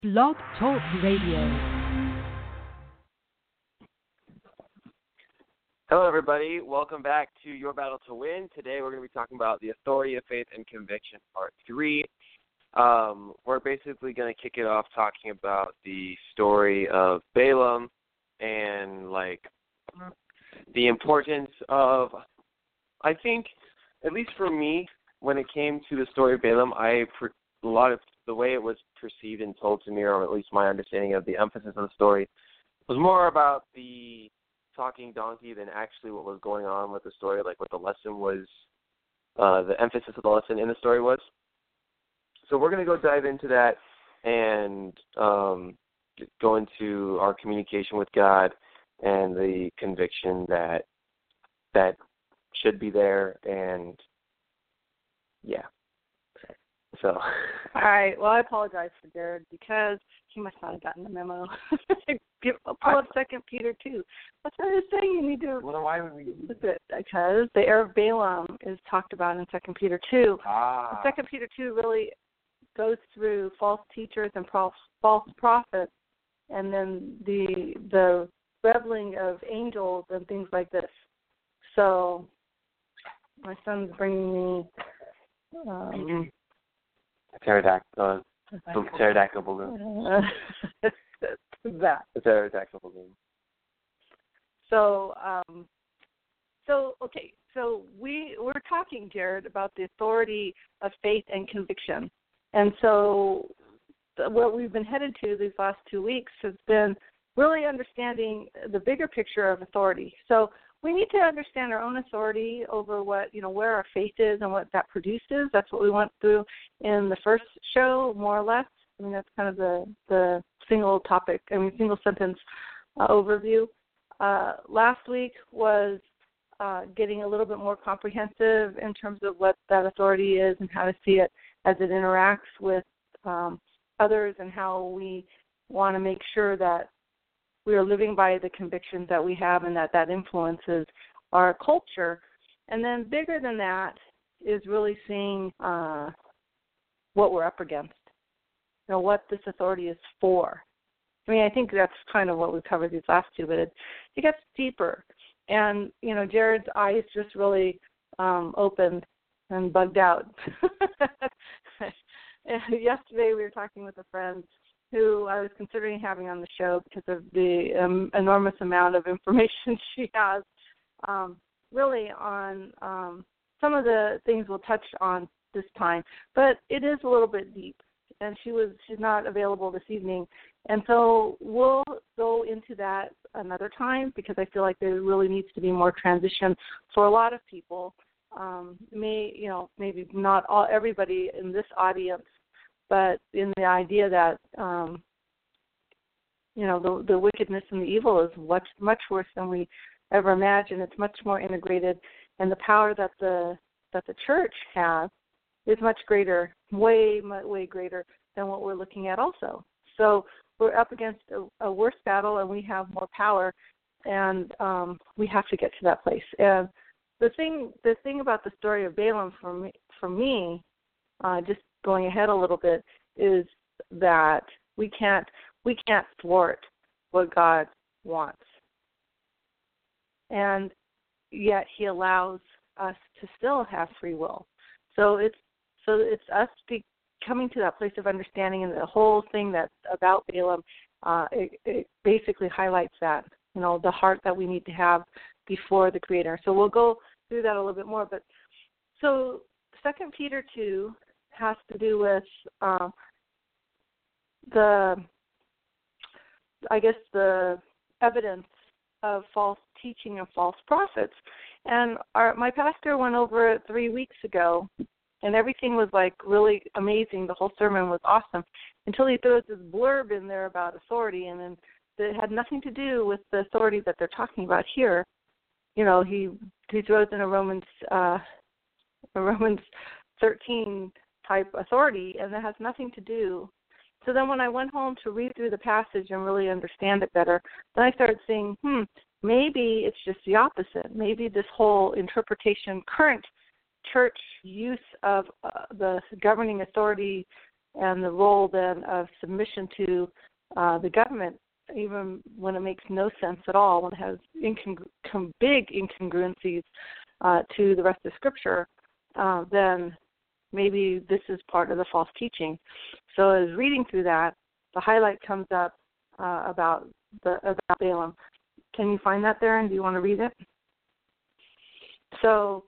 Blog Talk Radio. Hello, everybody. Welcome back to Your Battle to Win. Today we're going to be talking about the authority of faith and conviction, part 3. We're basically going to kick it off talking about the story of Balaam and, the importance of, I think, at least for me, when it came to the story of Balaam, a lot of the way it was perceived and told to me, or at least my understanding of the emphasis of the story, was more about the talking donkey than actually what was going on with the story, like what the lesson was, the emphasis of the lesson in the story was. So we're going to go dive into that and go into our communication with God and the conviction that should be there, and yeah. So. All right. Well, I apologize for Jared because he must not have gotten the memo. Pull up 2 Peter 2. That's what I was saying. You need to. Well, why would we? Because the heir of Balaam is talked about in 2 Peter 2. 2 Peter 2 really goes through false teachers and false prophets, and then the reveling of angels and things like this. So my son's bringing me. Pterodactyl balloon. That. The pterodactyl balloon. So okay. So we're talking, Jared, about the authority of faith and conviction, and so what we've been headed to these last 2 weeks has been really understanding the bigger picture of authority. So we need to understand our own authority over what, where our faith is and what that produces. That's what we went through in the first show, more or less. I mean, that's kind of the single sentence overview. Last week was getting a little bit more comprehensive in terms of what that authority is and how to see it as it interacts with others, and how we want to make sure that we are living by the convictions that we have, and that influences our culture. And then bigger than that is really seeing what we're up against, what this authority is for. I mean, I think that's kind of what we covered these last two, but it gets deeper. And, Jared's eyes just really opened and bugged out. Yesterday we were talking with a friend who I was considering having on the show because of the enormous amount of information she has, really on some of the things we'll touch on this time. But it is a little bit deep, and she's not available this evening. And so we'll go into that another time, because I feel like there really needs to be more transition for a lot of people. Maybe not everybody in this audience, but in the idea that, the wickedness and the evil is much, much worse than we ever imagined. It's much more integrated, and the power that the church has is much greater, way, way greater than what we're looking at also. So we're up against a worse battle, and we have more power, and we have to get to that place. And the thing about the story of Balaam for me, just going ahead a little bit, is that we can't thwart what God wants, and yet He allows us to still have free will. So it's us coming to that place of understanding, and the whole thing that's about Balaam, it basically highlights that, the heart that we need to have before the Creator. So we'll go through that a little bit more. But so 2 Peter 2 has to do with the evidence of false teaching and false prophets. And my pastor went over it 3 weeks ago, and everything was really amazing. The whole sermon was awesome until he throws this blurb in there about authority, and then it had nothing to do with the authority that they're talking about here. He throws in a Romans 13 type authority, and that has nothing to do. So then when I went home to read through the passage and really understand it better, then I started saying, maybe it's just the opposite. Maybe this whole interpretation, current church use of the governing authority and the role then of submission to the government, even when it makes no sense at all, when it has big incongruencies to the rest of Scripture, then maybe this is part of the false teaching. So as reading through that, the highlight comes up about Balaam. Can you find that there, and do you want to read it? So,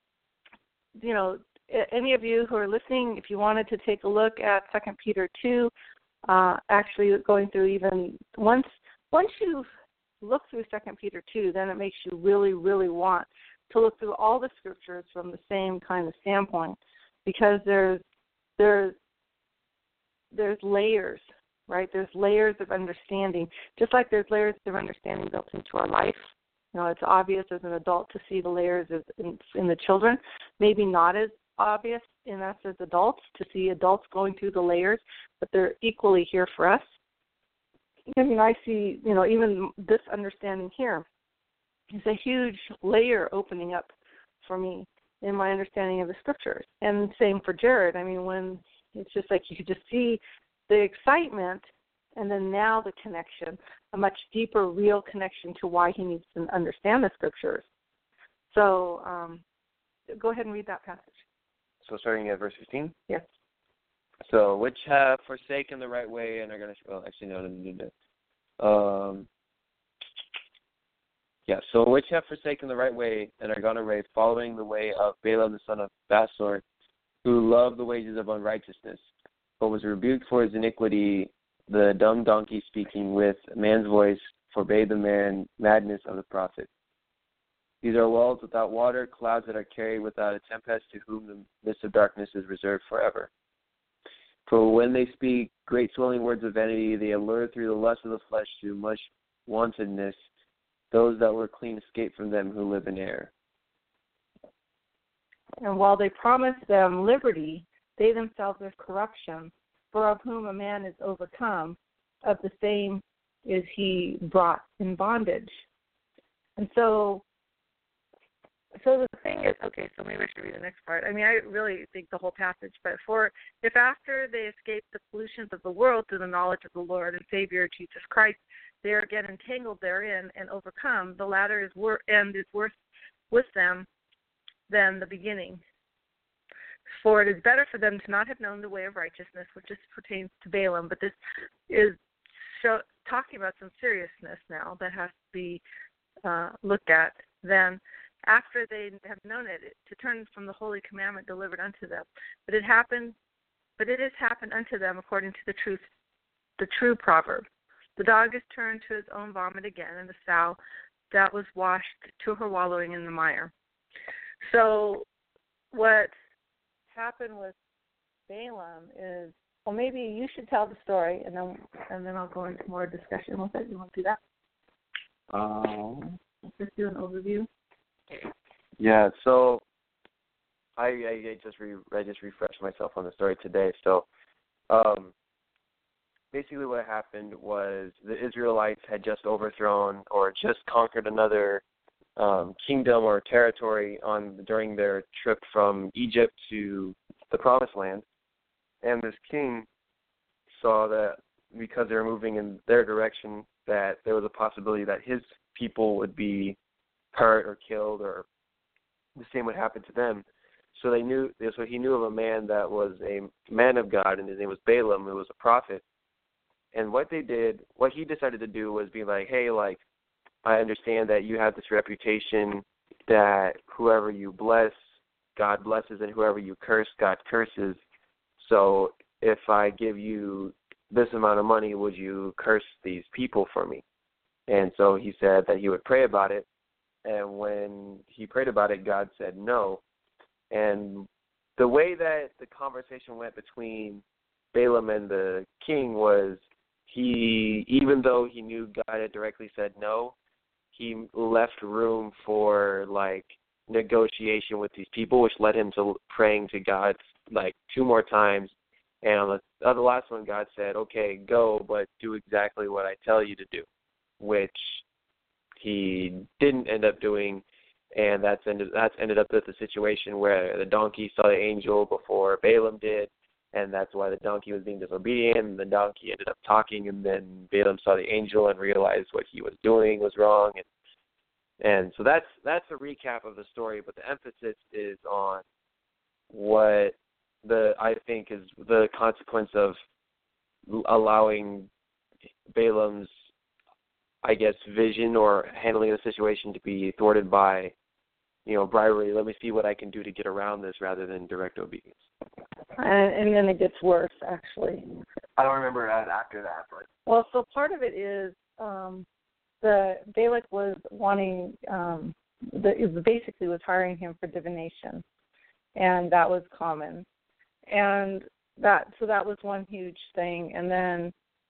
any of you who are listening, if you wanted to take a look at 2 Peter 2, actually going through even once you look through 2 Peter 2, then it makes you really, really want to look through all the Scriptures from the same kind of standpoint, because there's layers, right? There's layers of understanding, just like there's layers of understanding built into our life. It's obvious as an adult to see the layers in the children, maybe not as obvious in us as adults to see adults going through the layers, but they're equally here for us. I see, even this understanding here is a huge layer opening up for me in my understanding of the Scriptures. And same for Jared. When it's just like you could just see the excitement and then now the connection, a much deeper, real connection to why he needs to understand the Scriptures. So go ahead and read that passage. So starting at verse 15? Yes. So, which have forsaken the right way and are going to, so which have forsaken the right way and are gone away, following the way of Balaam the son of Basor, who loved the wages of unrighteousness, but was rebuked for his iniquity. The dumb donkey speaking with man's voice forbade the madness of the prophet. These are wells without water, clouds that are carried without a tempest, to whom the mist of darkness is reserved forever. For when they speak great swelling words of vanity, they allure through the lust of the flesh to much wantonness. Those that were clean escape from them who live in error. And while they promise them liberty, they themselves are corruption. For of whom a man is overcome, of the same is he brought in bondage. And so the thing is, okay, so maybe I should read the next part. I really think the whole passage, but if after they escape the pollutions of the world through the knowledge of the Lord and Savior Jesus Christ, they are again entangled therein and overcome, the latter is worse with them than the beginning. For it is better for them to not have known the way of righteousness, which just pertains to Balaam, but this is talking about some seriousness now that has to be looked at, than after they have known it, to turn from the holy commandment delivered unto them. But it has happened unto them according to the true proverb. The dog is turned to his own vomit again, and the sow that was washed to her wallowing in the mire. So what happened with Balaam is, well, maybe you should tell the story, and then I'll go into more discussion with it. You want to do that? Let's do an overview. Yeah. So I just refreshed myself on the story today. So basically, what happened was the Israelites had just overthrown or just conquered another kingdom or territory during their trip from Egypt to the Promised Land, and this king saw that because they were moving in their direction, that there was a possibility that his people would be hurt or killed, or the same would happen to them. So he knew of a man that was a man of God, and his name was Balaam, who was a prophet. And what he decided to do was be like, hey, I understand that you have this reputation that whoever you bless, God blesses, and whoever you curse, God curses. So if I give you this amount of money, would you curse these people for me? And so he said that he would pray about it. And when he prayed about it, God said no. And the way that the conversation went between Balaam and the king was, even though he knew God had directly said no, he left room for negotiation with these people, which led him to praying to God 2 more times. And on the last one, God said, okay, go, but do exactly what I tell you to do, which he didn't end up doing. And that's ended up with the situation where the donkey saw the angel before Balaam did, and that's why the donkey was being disobedient, and the donkey ended up talking, and then Balaam saw the angel and realized what he was doing was wrong, and so that's a recap of the story, but the emphasis is on what I think is the consequence of allowing Balaam's, I guess, vision or handling of the situation to be thwarted by, bribery. Let me see what I can do to get around this rather than direct obedience. And then it gets worse, actually. I don't remember after that, but. Well, so part of it is the Balak was wanting, basically was hiring him for divination, and that was common, and that was one huge thing. And then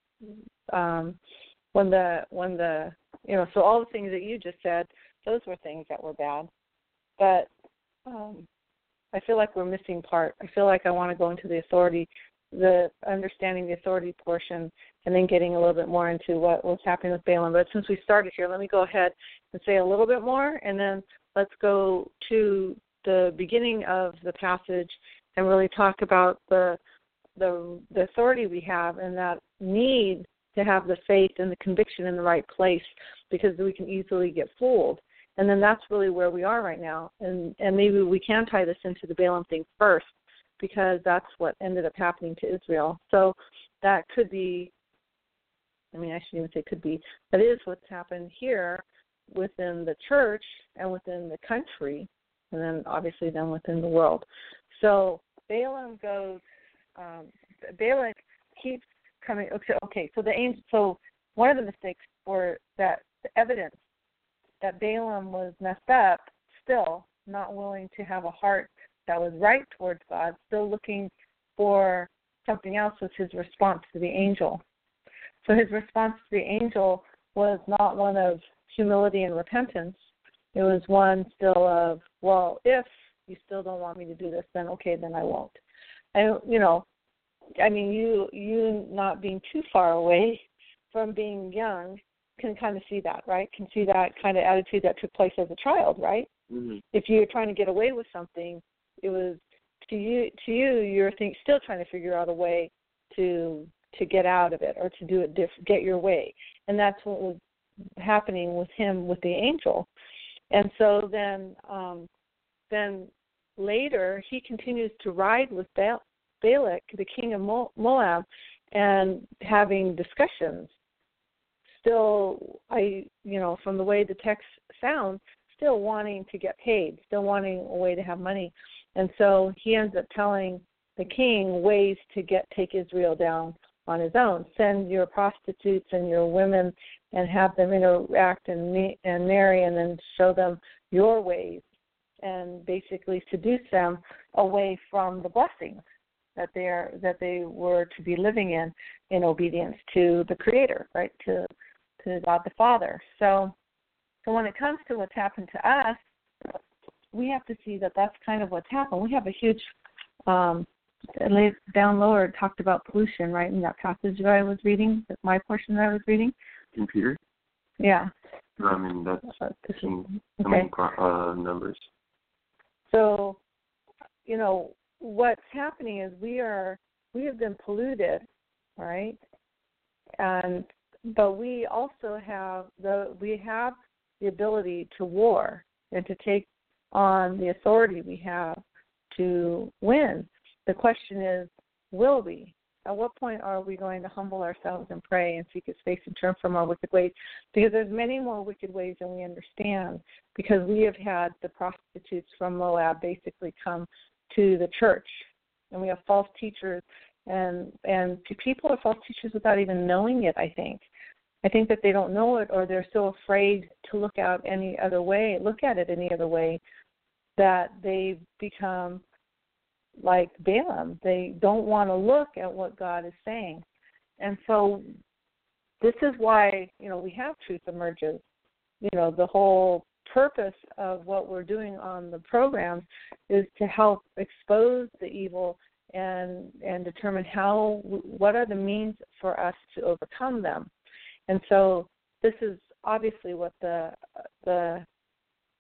when the so all the things that you just said, those were things that were bad, but I feel like we're missing part. I feel like I want to go into the authority, the understanding the authority portion, and then getting a little bit more into what was happening with Balaam. But since we started here, let me go ahead and say a little bit more, and then let's go to the beginning of the passage and really talk about the authority we have and that need to have the faith and the conviction in the right place, because we can easily get fooled. And then that's really where we are right now. And maybe we can tie this into the Balaam thing first, because that's what ended up happening to Israel. So that could be, I shouldn't even say could be, that is what's happened here within the church and within the country, and then obviously then within the world. So Balaam goes, Balak keeps coming. Okay. So one of the mistakes were that the evidence that Balaam was messed up, still not willing to have a heart that was right towards God, still looking for something else, was his response to the angel. So his response to the angel was not one of humility and repentance. It was one still of, well, if you still don't want me to do this, then okay, then I won't. And, you not being too far away from being young can kind of see that, right? Can see that kind of attitude that took place as a child, right? Mm-hmm. If you're trying to get away with something, it was to you you're still trying to figure out a way to get out of it or to do it get your way. And that's what was happening with him with the angel. And so then later he continues to ride with Balak, the king of Moab, and having discussions. Still, from the way the text sounds, still wanting to get paid, still wanting a way to have money. And so he ends up telling the king ways to take Israel down on his own. Send your prostitutes and your women and have them interact and marry, and then show them your ways, and basically seduce them away from the blessings that they were to be living in obedience to the Creator, right, to God the Father. So when it comes to what's happened to us, we have to see that that's kind of what's happened. We have a huge, down lower, it talked about pollution, right, in that passage that I was reading, my portion that I was reading. Computer? Yeah. That's numbers. So, what's happening is we have been polluted, right? But we also have the ability to war and to take on the authority we have to win. The question is, will we? At what point are we going to humble ourselves and pray and seek his face and turn from our wicked ways? Because there's many more wicked ways than we understand, because we have had the prostitutes from Moab basically come to the church, and we have false teachers, and people are false teachers without even knowing it, I think. I think that they don't know it, or they're so afraid to look at it any other way, that they become like Balaam. They don't want to look at what God is saying. And so this is why, we have Truth Emerges. The whole purpose of what we're doing on the programs is to help expose the evil and determine what are the means for us to overcome them. And so this is obviously what the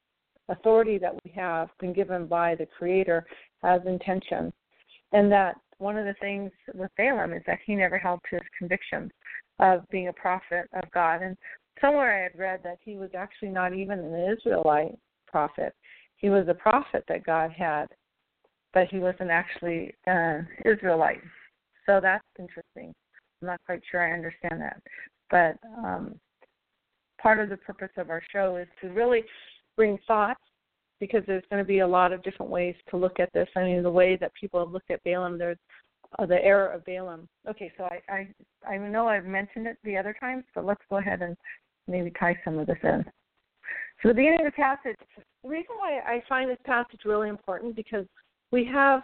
authority that we have been given by the Creator has intention, and that one of the things with Balaam is that he never held to his convictions of being a prophet of God. And somewhere I had read that he was actually not even an Israelite prophet. He was a prophet that God had, but he wasn't actually an Israelite. So that's interesting. I'm not quite sure I understand that. But part of the purpose of our show is to really bring thoughts, because there's going to be a lot of different ways to look at this. I mean, the way that people have looked at Balaam, there's the error of Balaam. Okay, so I know I've mentioned it the other times, but let's go ahead and maybe tie some of this in. So the beginning of the passage, the reason why I find this passage really important, because we have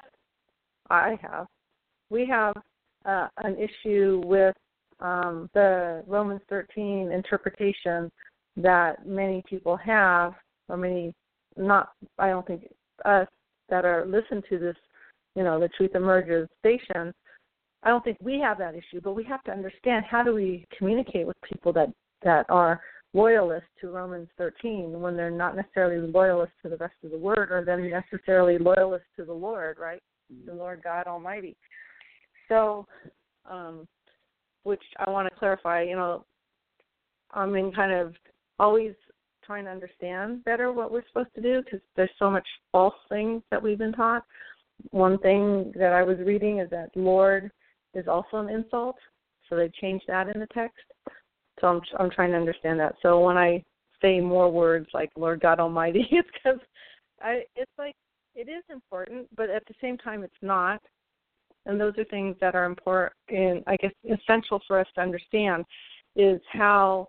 an issue with the Romans 13 interpretation that many people have, or many, not, I don't think us that are listen to this, the Truth Emerges station, I don't think we have that issue, but we have to understand, how do we communicate with people that are loyalists to Romans 13 when they're not necessarily loyalists to the rest of the Word, or they're necessarily loyalists to the Lord, right? The Lord God Almighty. So, which I want to clarify, I'm in kind of always trying to understand better what we're supposed to do, because there's so much false things that we've been taught. One thing that I was reading is that Lord is also an insult, so they changed that in the text. So I'm trying to understand that. So when I say more words like Lord God Almighty, it's because it's like it is important, but at the same time it's not. And those are things that are important, and I guess essential for us to understand, is how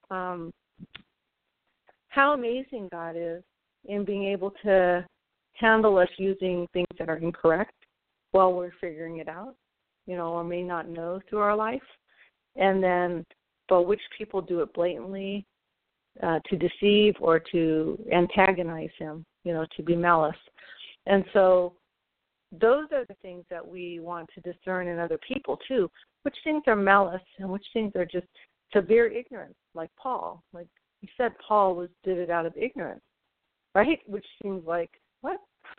amazing God is in being able to handle us using things that are incorrect while we're figuring it out, or may not know through our life. And then, but which people do it blatantly to deceive or to antagonize him, to be malice. And so those are the things that we want to discern in other people too. Which things are malice and which things are just severe ignorance, like Paul. Like you said, Paul did it out of ignorance, right? Which seems like, what?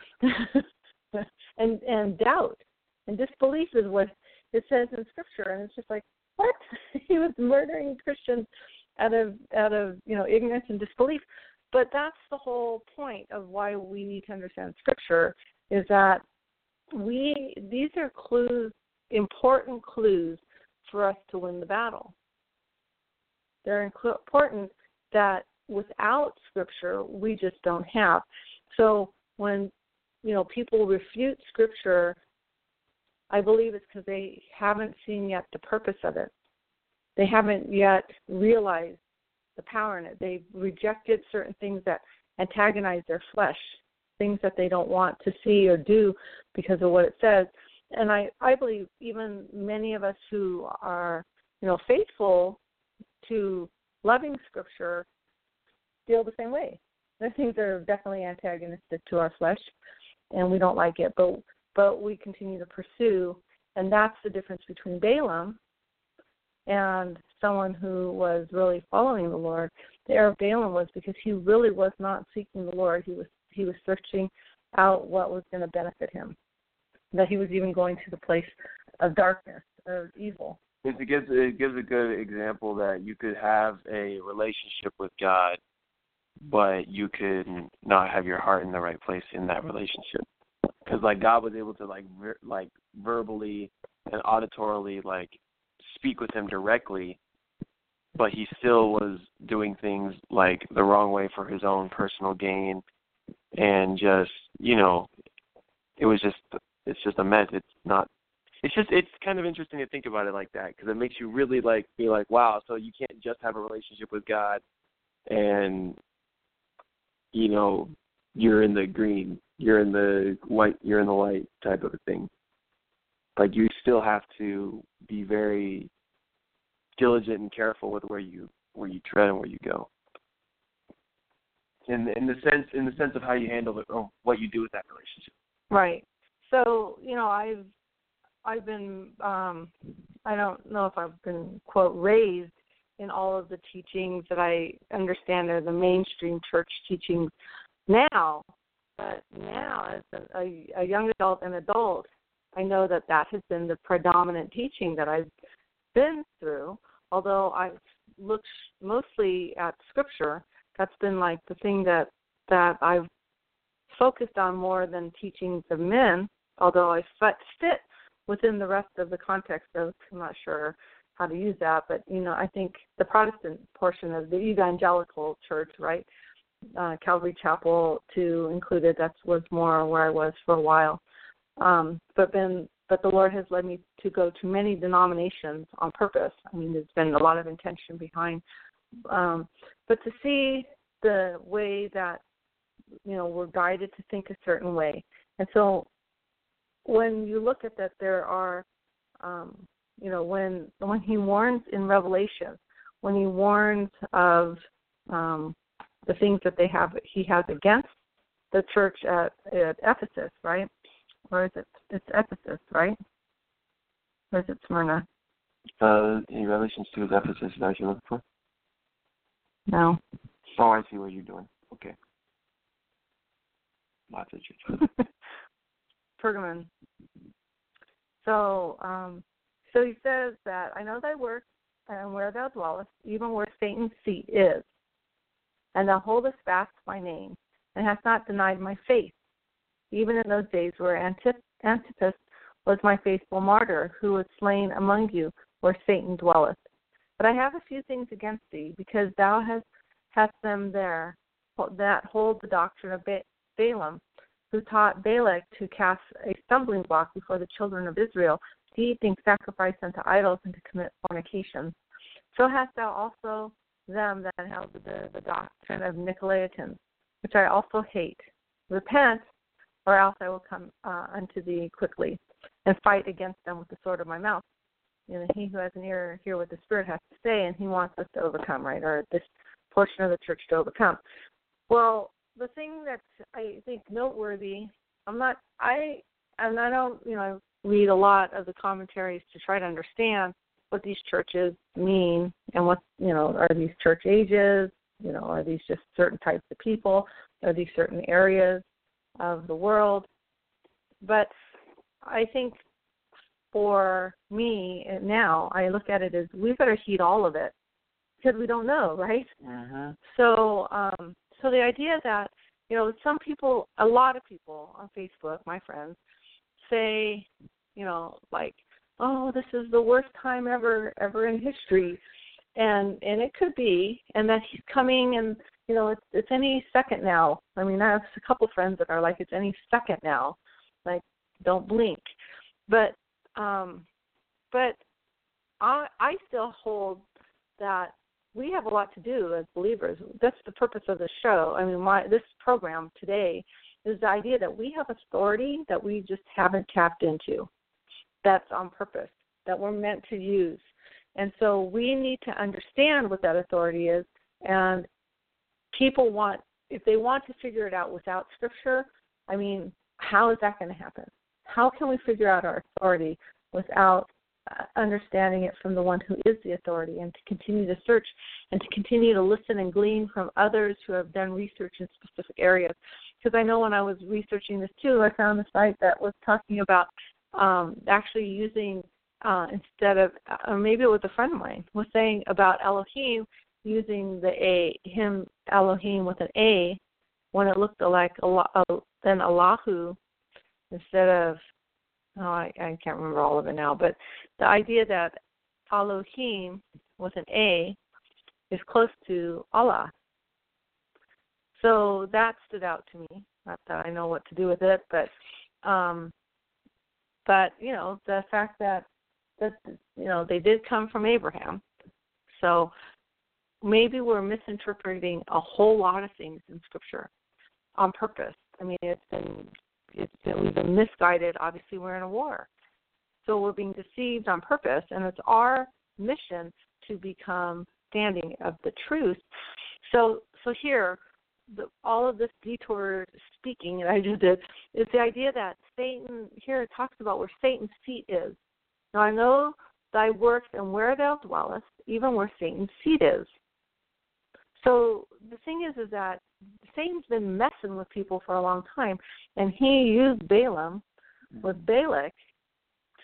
and doubt and disbelief is what it says in Scripture, and it's just like, what? He was murdering Christians out of ignorance and disbelief. But that's the whole point of why we need to understand Scripture, is that these are clues, important clues for us to win the battle. They're important that without Scripture we just don't have. So when people refute Scripture, I believe it's because they haven't seen yet the purpose of it. They haven't yet realized the power in it. They've rejected certain things that antagonize their flesh, things that they don't want to see or do because of what it says. And I believe even many of us who are, faithful to loving Scripture feel the same way. There are things that are definitely antagonistic to our flesh, and we don't like it, but we continue to pursue. And that's the difference between Balaam and someone who was really following the Lord. The error of Balaam was because he really was not seeking the Lord. He was searching out what was going to benefit him, that he was even going to the place of darkness, of evil. It gives a good example that you could have a relationship with God, but you could not have your heart in the right place in that relationship. Because God was able to verbally and auditorily speak with him directly, but he still was doing things the wrong way for his own personal gain, and just it's just a mess. It's kind of interesting to think about it like that, because it makes you really be like, wow, so you can't just have a relationship with God and you're in the green, you're in the white, you're in the light type of a thing. You still have to be very diligent and careful with where you tread and where you go. In the sense of how you handle it or what you do with that relationship. Right. So, I've been I don't know if I've been, quote, raised in all of the teachings that I understand are the mainstream church teachings now. But now, as a young adult and adult, I know that has been the predominant teaching that I've been through. Although I've looked mostly at Scripture, that's been like the thing that I've focused on more than teaching the men. Although I fit within the rest of the context of, I'm not sure how to use that, but I think the Protestant portion of the evangelical church, right? Calvary Chapel too included. That was more where I was for a while. But the Lord has led me to go to many denominations on purpose. I mean, there's been a lot of intention behind. But to see the way that, we're guided to think a certain way. And so when you look at that, there are, when he warns in Revelation, when he warns of the things that he has against the church at Ephesus, right? Or is it's Ephesus, right? Or is it Smyrna? In Revelation 2 is Ephesus, is that what you're looking for? No. Oh, I see what you're doing. Okay. Lots of church. Pergamon. So he says that, I know thy works and where thou dwellest, even where Satan's seat is. And thou holdest fast my name, and hast not denied my faith, even in those days where Antipas was my faithful martyr, who was slain among you, where Satan dwelleth. But I have a few things against thee, because thou hast them there that hold the doctrine of Balaam, who taught Balak to cast a stumbling block before the children of Israel, to eat things sacrificed unto idols, and to commit fornication. So hast thou also them that held the doctrine of Nicolaitans, which I also hate. Repent, or else I will come unto thee quickly, and fight against them with the sword of my mouth. He who has an ear, hear what the Spirit has to say, and he wants us to overcome, right, or this portion of the church to overcome. Well, the thing that's, I think, noteworthy, I don't read a lot of the commentaries to try to understand what these churches mean and what, are these church ages, are these just certain types of people, are these certain areas of the world. But I think for me now, I look at it as we better heed all of it because we don't know, right? Uh-huh. So the idea that, some people, a lot of people on Facebook, my friends, say, oh, this is the worst time ever in history, and it could be, and that he's coming, and it's any second now. I mean, I have a couple friends that are like, it's any second now, like don't blink, but I still hold that we have a lot to do as believers. That's the purpose of the show. I mean, this program today is the idea that we have authority that we just haven't tapped into. That's on purpose, that we're meant to use. And so we need to understand what that authority is. And people if they want to figure it out without Scripture, I mean, how is that going to happen? How can we figure out our authority without understanding it from the one who is the authority, and to continue to search and to continue to listen and glean from others who have done research in specific areas? Because I know when I was researching this too, I found a site that was talking about actually using, instead of, or maybe it was a friend of mine, was saying about Elohim using him Elohim with an A when it looked like then Allahu instead of, I can't remember all of it now, but the idea that Elohim with an A is close to Allah. So that stood out to me. Not that I know what to do with it, but the fact that they did come from Abraham. So maybe we're misinterpreting a whole lot of things in Scripture on purpose. I mean, we've been misguided. Obviously, we're in a war. So we're being deceived on purpose, and it's our mission to become standing of the truth. So here, all of this detour speaking that I just did is the idea that Satan, here it talks about where Satan's seat is. Now I know thy works and where thou dwellest, even where Satan's seat is. So the thing is that Satan's been messing with people for a long time, and he used Balaam with Balak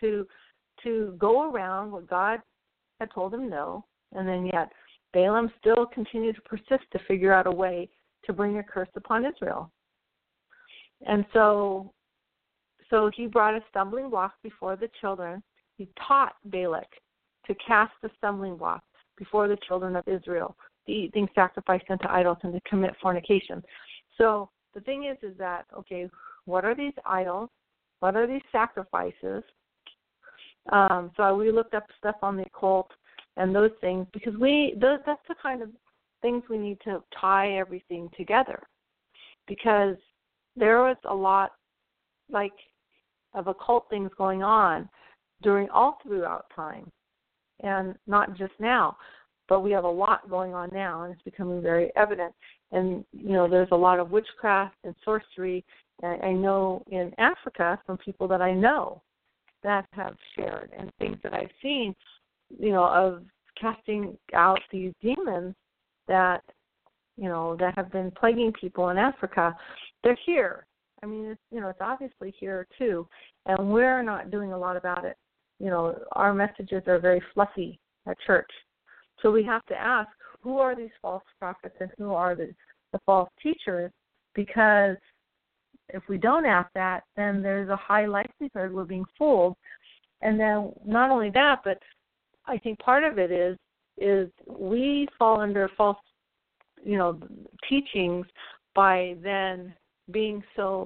to go around what God had told him no, and then yet Balaam still continued to persist to figure out a way to bring a curse upon Israel. And so he brought a stumbling block before the children. He taught Balak to cast the stumbling block before the children of Israel, to eat things sacrificed unto idols and to commit fornication. So the thing is that, okay, what are these idols? What are these sacrifices? So we looked up stuff on the occult and those things, because that's the kind of things we need to tie everything together, because there was a lot of occult things going on all throughout time, and not just now, but we have a lot going on now, and it's becoming very evident. And there's a lot of witchcraft and sorcery. I know in Africa from people that I know that have shared, and things that I've seen, of casting out these demons that have been plaguing people in Africa. They're here. I mean, it's obviously here too, and we're not doing a lot about it. Our messages are very fluffy at church. So we have to ask, who are these false prophets and who are the false teachers? Because if we don't ask that, then there's a high likelihood we're being fooled. And then not only that, but I think part of it is we fall under false, teachings by then being so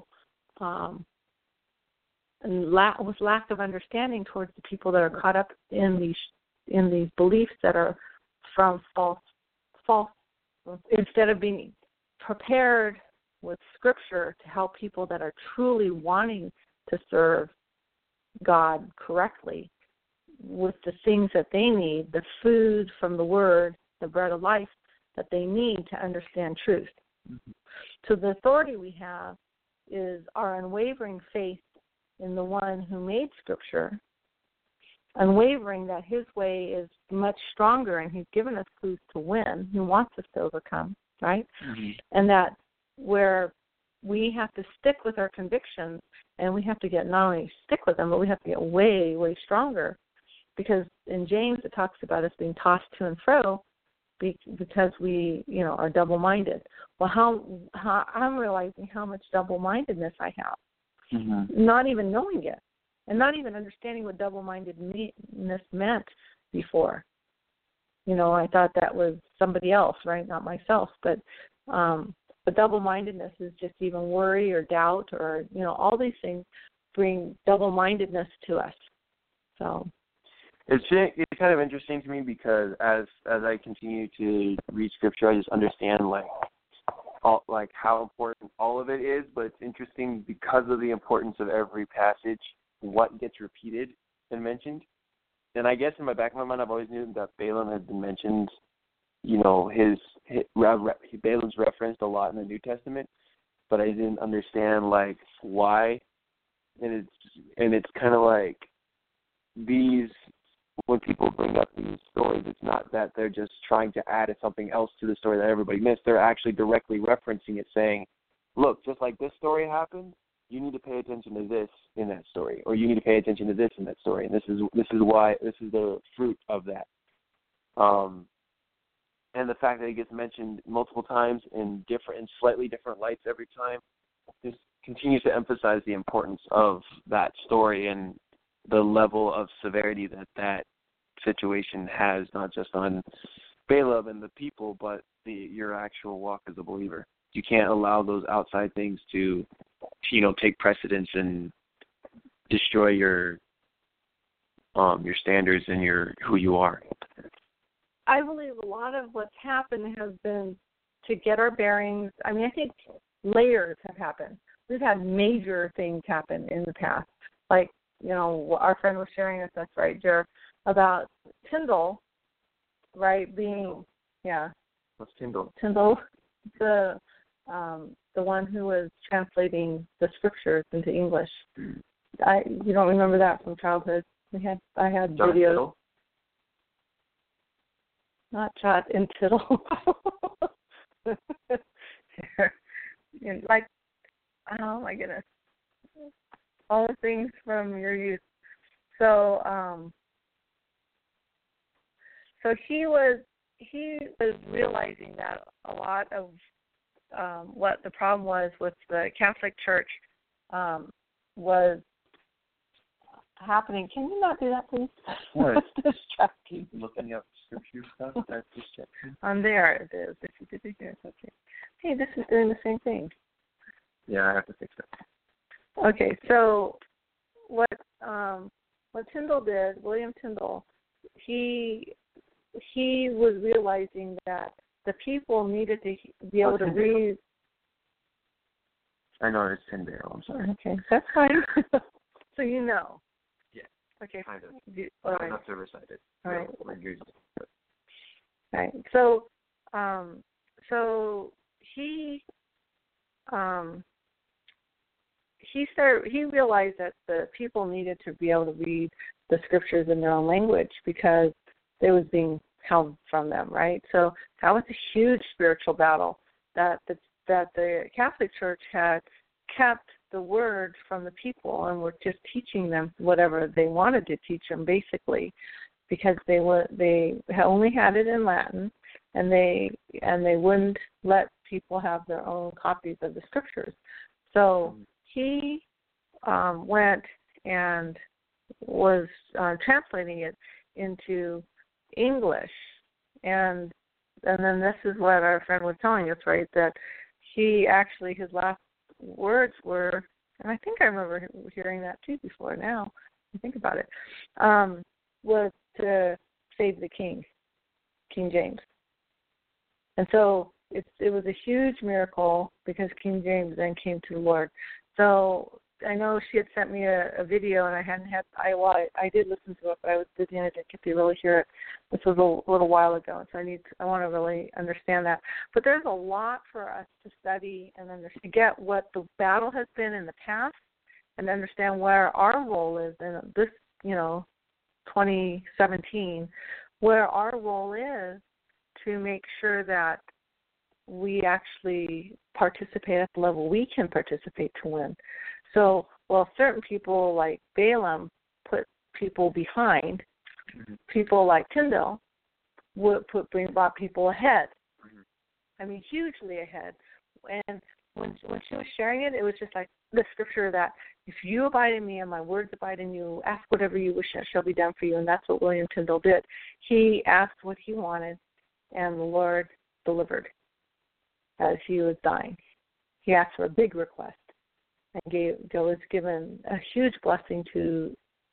with lack of understanding towards the people that are caught up in these beliefs that are from false. Instead of being prepared with Scripture to help people that are truly wanting to serve God correctly with the things that they need, the food from the Word, the bread of life that they need to understand truth. Mm-hmm. So the authority we have is our unwavering faith in the one who made Scripture, unwavering that his way is much stronger and he's given us clues to win. He wants us to overcome, right? Mm-hmm. And that where we have to stick with our convictions, and we have to get not only stick with them, but we have to get way, way stronger. Because in James it talks about us being tossed to and fro because we, are double-minded. Well, how I'm realizing how much double-mindedness I have, mm-hmm. not even knowing it, and not even understanding what double-mindedness meant before. I thought that was somebody else, right? Not myself, but double-mindedness is just even worry or doubt or, all these things bring double-mindedness to us. So it's kind of interesting to me because as I continue to read Scripture, I just understand how important all of it is. But it's interesting because of the importance of every passage, what gets repeated and mentioned. And I guess in my back of my mind, I've always knew that Balaam had been mentioned. Balaam's referenced a lot in the New Testament, but I didn't understand why. And it's kind of like these. When people bring up these stories, it's not that they're just trying to add something else to the story that everybody missed. They're actually directly referencing it, saying, look, just like this story happened, you need to pay attention to this in that story, or you need to pay attention to this in that story, and this is the fruit of that. And the fact that it gets mentioned multiple times in slightly different lights every time just continues to emphasize the importance of that story and the level of severity that situation has, not just on Balaam and the people, but your actual walk as a believer. You can't allow those outside things to, take precedence and destroy your standards and who you are. I believe a lot of what's happened has been to get our bearings. I mean, I think layers have happened. We've had major things happen in the past, like, our friend was sharing with us, right, Jared, about Tyndall, right, being, yeah. What's Tyndall? Tyndall, the one who was translating the Scriptures into English. You don't remember that from childhood? I had John videos. Tyndall? Not Jot and Tittle. Oh my goodness. All the things from your youth. So he was realizing that a lot of what the problem was with the Catholic Church was happening. Can you not do that, please? What? It's distracting. Looking up scripture stuff, that's distracting. There it is. If you did it here, it's okay. Hey, this is doing the same thing. Yeah, I have to fix it. Okay, so what Tyndall did, William Tyndall, he was realizing that the people needed to be able to read. I know it's Tyndale. I'm sorry. Okay, that's fine. So you know. Yeah. Okay. Kind of. All right. Not server sided. All right. Right. Right. So, he realized that the people needed to be able to read the scriptures in their own language because it was being held from them, right? So that was a huge spiritual battle that the Catholic Church had kept the word from the people and were just teaching them whatever they wanted to teach them, basically, because they only had it in Latin, and they wouldn't let people have their own copies of the scriptures. So he went and was translating it into English, and then this is what our friend was telling us, right? That he actually, his last words were, and I think I remember hearing that too before. Now I think about it, was to save the King James, and so it was a huge miracle because King James then came to the Lord. So I know she had sent me a video, and I did listen to it, but I was busy and I didn't get to really hear it. This was a little while ago, so I want to really understand that. But there's a lot for us to study and to get what the battle has been in the past, and understand where our role is in this, 2017, where our role is to make sure that we actually participate at the level we can participate to win. So, while certain people like Balaam put people behind, people like Tyndall brought people ahead. I mean, hugely ahead. And when she was sharing it, it was just like the scripture that if you abide in me and my words abide in you, ask whatever you wish and it shall be done for you. And that's what William Tyndall did. He asked what he wanted, and the Lord delivered as he was dying. He asked for a big request, and was given a huge blessing to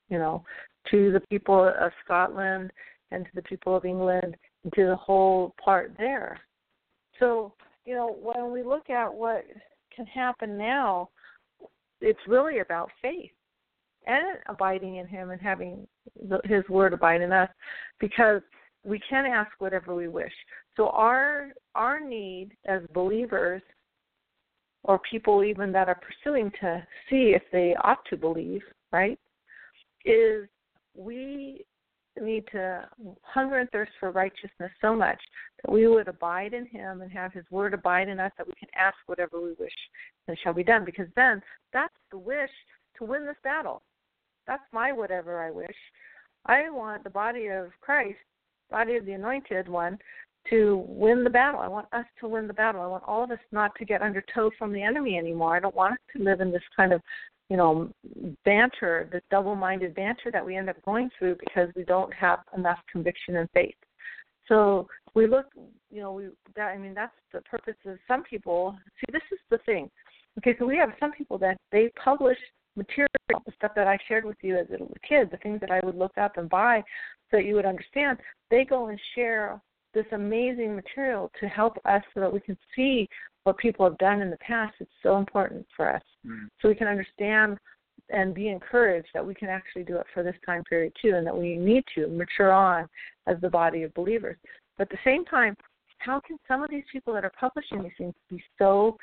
the people of Scotland and to the people of England and to the whole part there. So, when we look at what can happen now, it's really about faith and abiding in him and having his word abide in us, because we can ask whatever we wish. So our need as believers, or people even that are pursuing to see if they ought to believe, right, is we need to hunger and thirst for righteousness so much that we would abide in him and have his word abide in us, that we can ask whatever we wish and it shall be done, because then that's the wish to win this battle. That's my whatever I wish. I want the body of Christ, body of the anointed one, to win the battle. I want us to win the battle. I want all of us not to get undertow from the enemy anymore. I don't want us to live in this kind of, banter, this double-minded banter that we end up going through because we don't have enough conviction and faith. So we look, that's the purpose of some people. See, this is the thing. Okay, so we have some people that they publish material, the stuff that I shared with you as a kid, the things that I would look up and buy so that you would understand. They go and share this amazing material to help us so that we can see what people have done in the past. It's so important for us. So we can understand and be encouraged that we can actually do it for this time period too, and that we need to mature on as the body of believers. But at the same time, how can some of these people that are publishing these things be so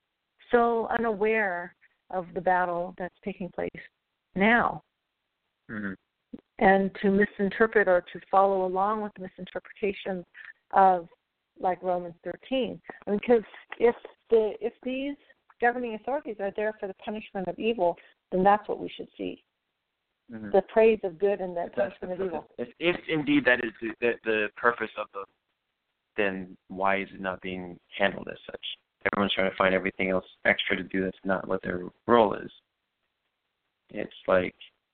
unaware of the battle that's taking place now? And to misinterpret or to follow along with the misinterpretation of, like, Romans 13. Because if these governing authorities are there for the punishment of evil, then that's what we should see. the praise of good and the punishment of evil. If indeed that is the purpose of then why is it not being handled as such? Everyone's trying to find everything else extra to do that's not what their role is. It's like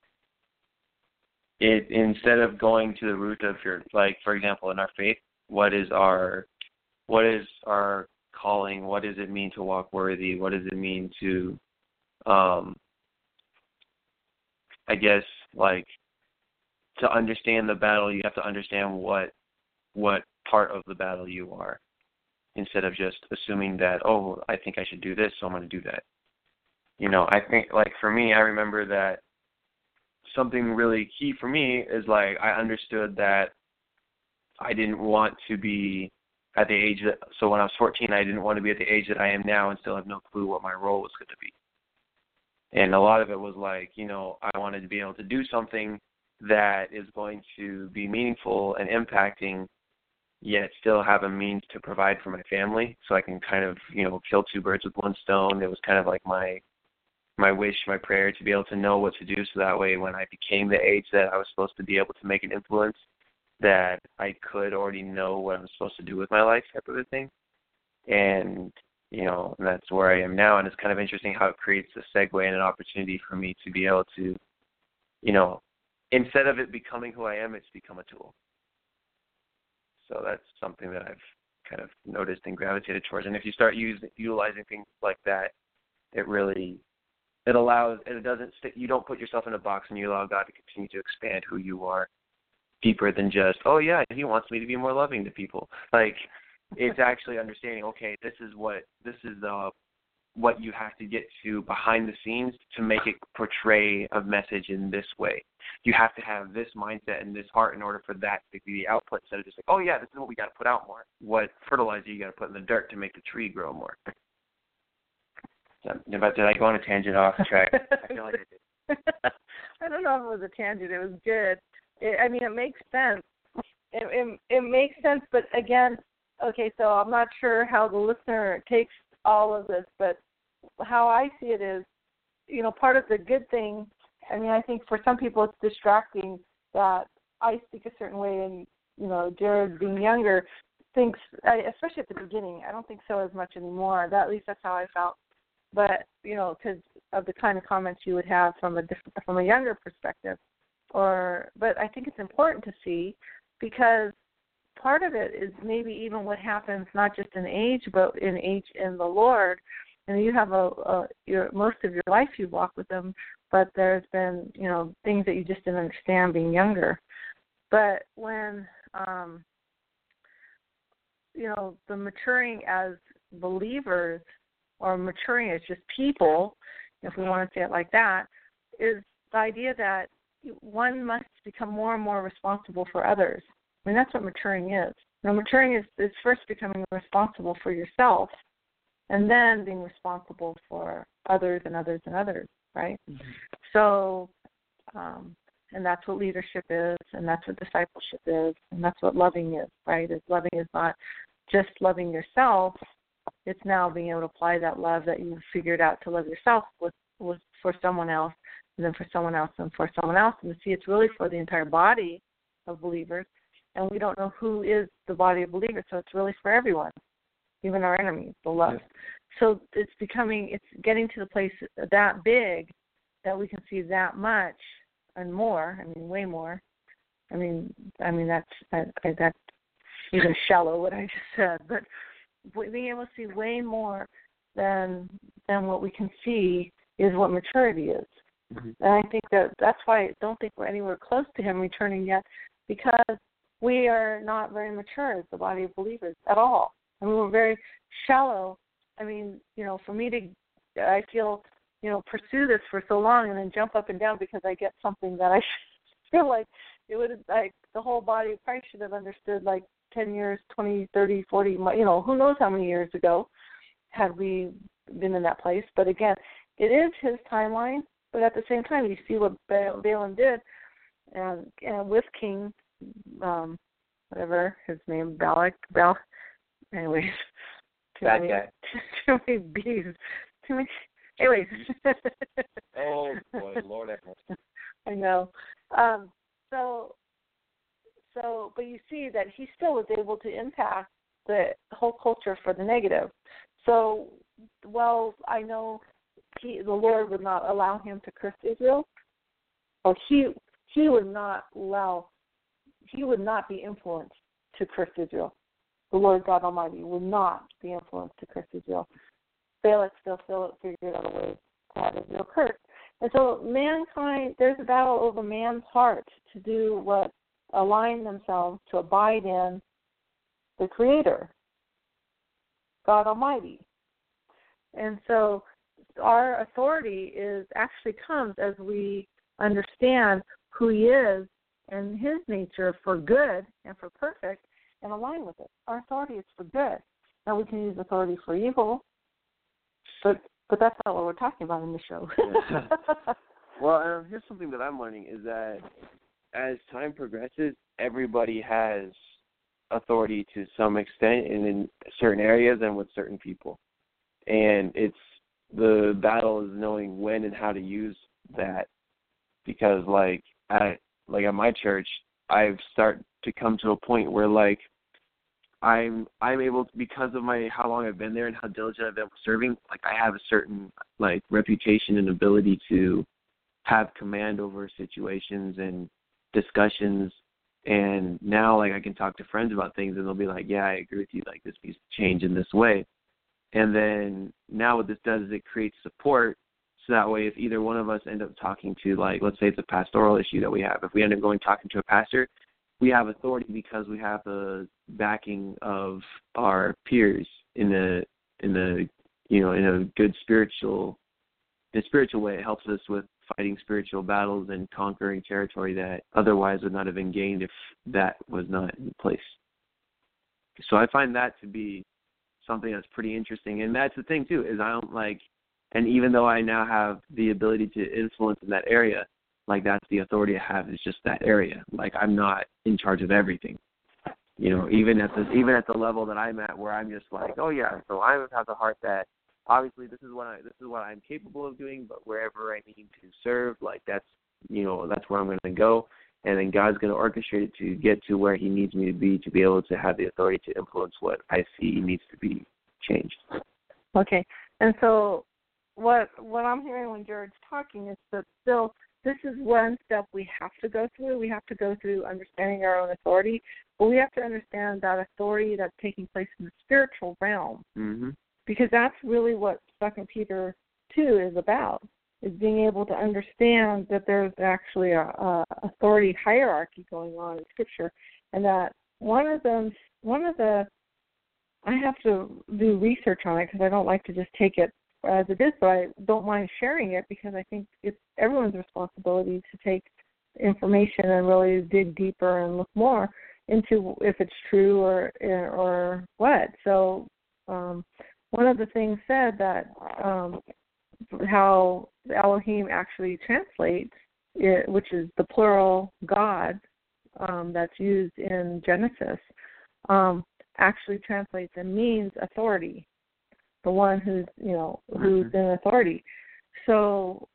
instead of going to the root of your, like, for example, in our faith, what is our calling? What does it mean to walk worthy? What does it mean to, I guess, like, to understand the battle, you have to understand what part of the battle you are, instead of just assuming that, oh, I think I should do this, so I'm going to do that. I think, like, for me, I remember that something really key for me is, like, I understood that I didn't want to be at the age that, so when I was 14, I didn't want to be at the age that I am now and still have no clue what my role was going to be. And a lot of it was like, I wanted to be able to do something that is going to be meaningful and impacting, yet still have a means to provide for my family, so I can kind of, kill two birds with one stone. It was kind of like my wish, my prayer, to be able to know what to do, so that way when I became the age that I was supposed to be able to make an influence, that I could already know what I'm supposed to do with my life, type of a thing. And, and that's where I am now. And it's kind of interesting how it creates a segue and an opportunity for me to be able to, instead of it becoming who I am, it's become a tool. So that's something that I've kind of noticed and gravitated towards. And if you start utilizing things like that, it allows, and it doesn't stick, you don't put yourself in a box, and you allow God to continue to expand who you are deeper than just, oh yeah, he wants me to be more loving to people. Like, it's actually understanding, okay, this is what you have to get to behind the scenes to make it portray a message in this way. You have to have this mindset and this heart in order for that to be the output, instead of just like, oh yeah, this is what we got to put out more. What fertilizer you got to put in the dirt to make the tree grow more. So, did I go on a tangent off track? I feel like I did. I don't know if it was a tangent. It was good. It makes sense. It makes sense, but again, okay, so I'm not sure how the listener takes all of this, but how I see it is, part of the good thing, I think for some people it's distracting that I speak a certain way, and, Jared being younger thinks, especially at the beginning, I don't think so as much anymore. At least that's how I felt. But, because of the kind of comments you would have from a younger perspective. But I think it's important to see, because part of it is maybe even what happens not just in age, but in age in the Lord. And you have most of your life you walk with Him, but there's been things that you just didn't understand being younger. But when the maturing as believers, or maturing as just people, if we want to say it like that, is the idea that one must become more and more responsible for others. That's what maturing is. Maturing is first becoming responsible for yourself, and then being responsible for others and others and others, right? Mm-hmm. So, and that's what leadership is, and that's what discipleship is, and that's what loving is, right? Loving is not just loving yourself. It's now being able to apply that love that you've figured out to love yourself with for someone else, and then for someone else, and for someone else. And to see it's really for the entire body of believers. And we don't know who is the body of believers, so it's really for everyone, even our enemies, the love. Yeah. So it's getting to the place that big that we can see that much and more. Way more. That's even shallow what I just said, but being able to see way more than what we can see is what maturity is. Mm-hmm. And I think that's why I don't think we're anywhere close to Him returning yet, because we are not very mature as the body of believers at all. We're very shallow. For me to, I feel, pursue this for so long and then jump up and down because I get something that I feel like it would, like, the whole body of Christ should have understood, like, 10 years, 20, 30, 40, who knows how many years ago had we been in that place. But again, it is His timeline, but at the same time, you see what Balaam did, and with King, whatever his name, Balak, anyways. Bad guy. Too many B's. Anyways. Oh, boy, Lord have mercy. I know. So, but you see that he still was able to impact the whole culture for the negative. So, well, I know the Lord would not allow him to curse Israel, or he would not be influenced to curse Israel. The Lord God Almighty will not be influenced to curse Israel. Balak still figured out a way to have Israel cursed. And so mankind, there's a battle over man's heart to do what, align themselves to abide in the Creator, God Almighty. And so our authority actually comes as we understand who He is and His nature for good and for perfect, and align with it. Our authority is for good. Now we can use authority for evil, but that's not what we're talking about in the show. Well, here's something that I'm learning is that as time progresses, everybody has authority to some extent and in certain areas and with certain people. And the battle is knowing when and how to use that. Because at my church, I've started to come to a point where I'm able to, because of how long I've been there and how diligent I've been serving, I have a certain reputation and ability to have command over situations and discussions. And now I can talk to friends about things and they'll be like, yeah, I agree with you, this needs to change in this way. And then now what this does is it creates support, so that way if either one of us end up talking to, let's say it's a pastoral issue that we have, if we end up going talking to a pastor, we have authority because we have the backing of our peers in a good spiritual way. It helps us with fighting spiritual battles and conquering territory that otherwise would not have been gained if that was not in place. So I find that to be something that's pretty interesting. And that's the thing, too, is I don't and even though I now have the ability to influence in that area, that's the authority I have is just that area. I'm not in charge of everything. Even at the level that I'm at, where I'm just oh yeah, so I have the heart that obviously this is what I'm capable of doing, but wherever I need to serve, that's where I'm going to go, and then God's going to orchestrate it to get to where He needs me to be able to have the authority to influence what I see needs to be changed. Okay, and so what I'm hearing when Jared's talking is that still this is one step we have to go through. We have to go through understanding our own authority, but we have to understand that authority that's taking place in the spiritual realm. Mm-hmm. Because that's really what 2 Peter 2 is about, is being able to understand that there's actually a authority hierarchy going on in Scripture, and that I have to do research on it because I don't like to just take it as it is, but I don't mind sharing it because I think it's everyone's responsibility to take information and really dig deeper and look more into if it's true or what. So one of the things said that how Elohim actually translates it, which is the plural God that's used in Genesis, actually translates and means authority, the one who's in authority. So,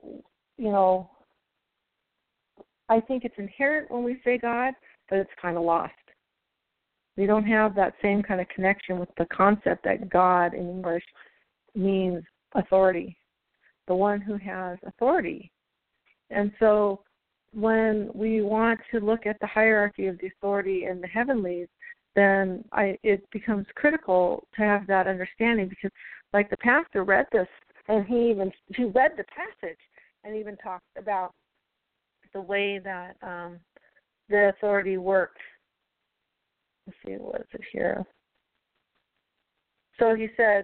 I think it's inherent when we say God, but it's kind of lost. We don't have that same kind of connection with the concept that God in English means authority, the one who has authority. And so when we want to look at the hierarchy of the authority in the heavenlies, then it becomes critical to have that understanding because, the pastor read this, and he read the passage and even talked about the way that the authority worked. Let's see, what is it here? So he said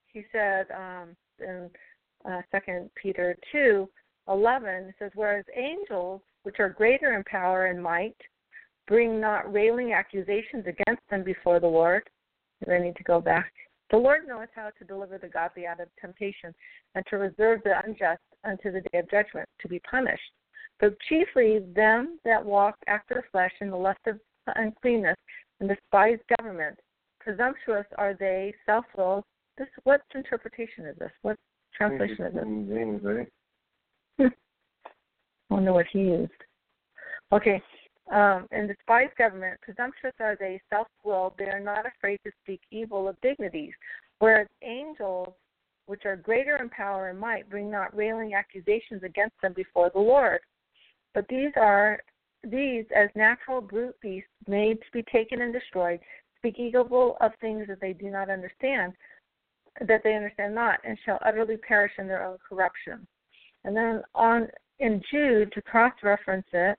in 2 Peter 2:11, it says, whereas angels, which are greater in power and might, bring not railing accusations against them before the Lord. And I need to go back. The Lord knoweth how to deliver the godly out of temptation and to reserve the unjust unto the day of judgment, to be punished. But chiefly them that walk after the flesh in the lust of uncleanness and despise government. Presumptuous are they, self-willed. What interpretation is this? What translation is this? wonder what he used. Okay. In despised government, presumptuous are they, self-willed, they are not afraid to speak evil of dignities, whereas angels, which are greater in power and might, bring not railing accusations against them before the Lord. But these, as natural brute beasts made to be taken and destroyed, speak evil of things that they do not understand, that they understand not, and shall utterly perish in their own corruption. And then in Jude, to cross-reference it,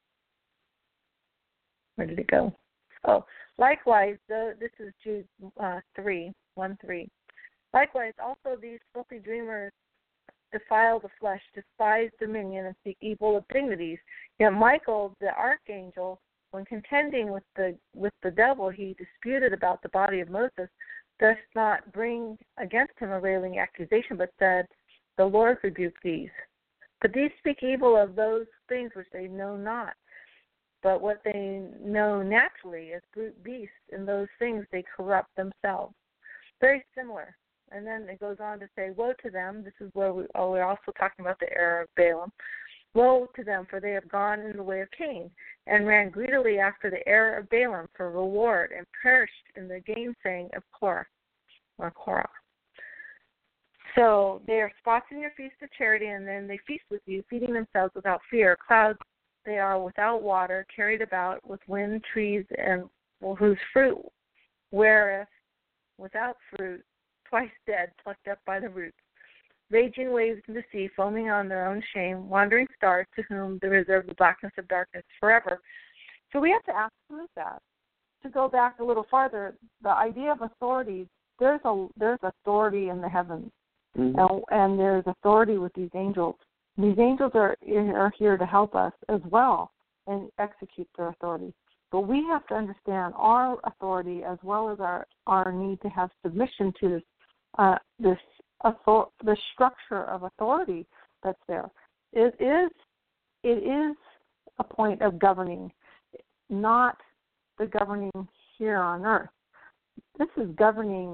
where did it go? Oh, likewise, this is Jude 3:1-3. Likewise, also these filthy dreamers defile the flesh, despise dominion, and speak evil of dignities. Yet Michael, the archangel, when contending with the devil, he disputed about the body of Moses, does not bring against him a railing accusation, but said, the Lord rebuked these. But these speak evil of those things which they know not. But what they know naturally as brute beasts, in those things they corrupt themselves. Very similar. And then it goes on to say, woe to them. This is where we're also talking about the error of Balaam. Woe to them, for they have gone in the way of Cain, and ran greedily after the error of Balaam for reward, and perished in the gainsaying of Korah. So they are spots in your feast of charity, and then they feast with you, feeding themselves without fear. Clouds they are without water, carried about with wind, trees, and whose fruit weareth without fruit, twice dead, plucked up by the roots. Raging waves in the sea, foaming on their own shame, wandering stars to whom they reserve the blackness of darkness forever. So we have to ask, who is that? To go back a little farther, the idea of authority, there's authority in the heavens, and there's authority with these angels. These angels are here to help us as well and execute their authority. But we have to understand our authority as well as our need to have submission to the structure of authority that's there. It is a point of governing, not the governing here on earth. This is governing.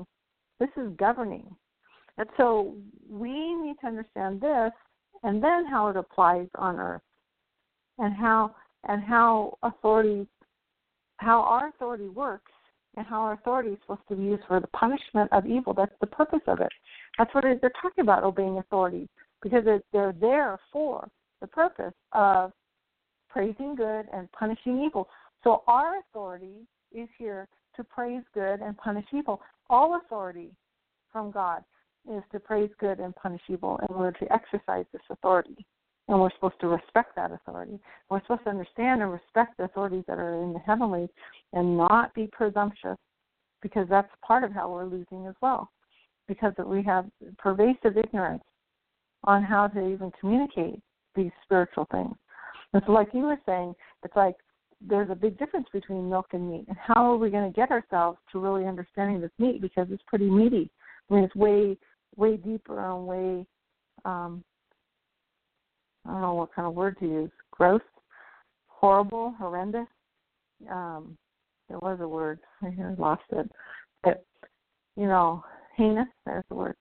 And so we need to understand this, and then how it applies on earth, and how our authority works, and how our authority is supposed to be used for the punishment of evil. That's the purpose of it. That's what they're talking about, obeying authority, because they're there for the purpose of praising good and punishing evil. So our authority is here to praise good and punish evil. All authority from God is to praise good and punish evil, and we're to exercise this authority. And we're supposed to respect that authority. We're supposed to understand and respect the authorities that are in the heavenlies and not be presumptuous, because that's part of how we're losing as well, because we have pervasive ignorance on how to even communicate these spiritual things. And so like you were saying, it's like there's a big difference between milk and meat. And how are we going to get ourselves to really understanding this meat, because it's pretty meaty. I mean, it's way deeper and way, I don't know what kind of word to use, gross, horrible, horrendous. There was a word. I lost it. But, heinous, there's the word,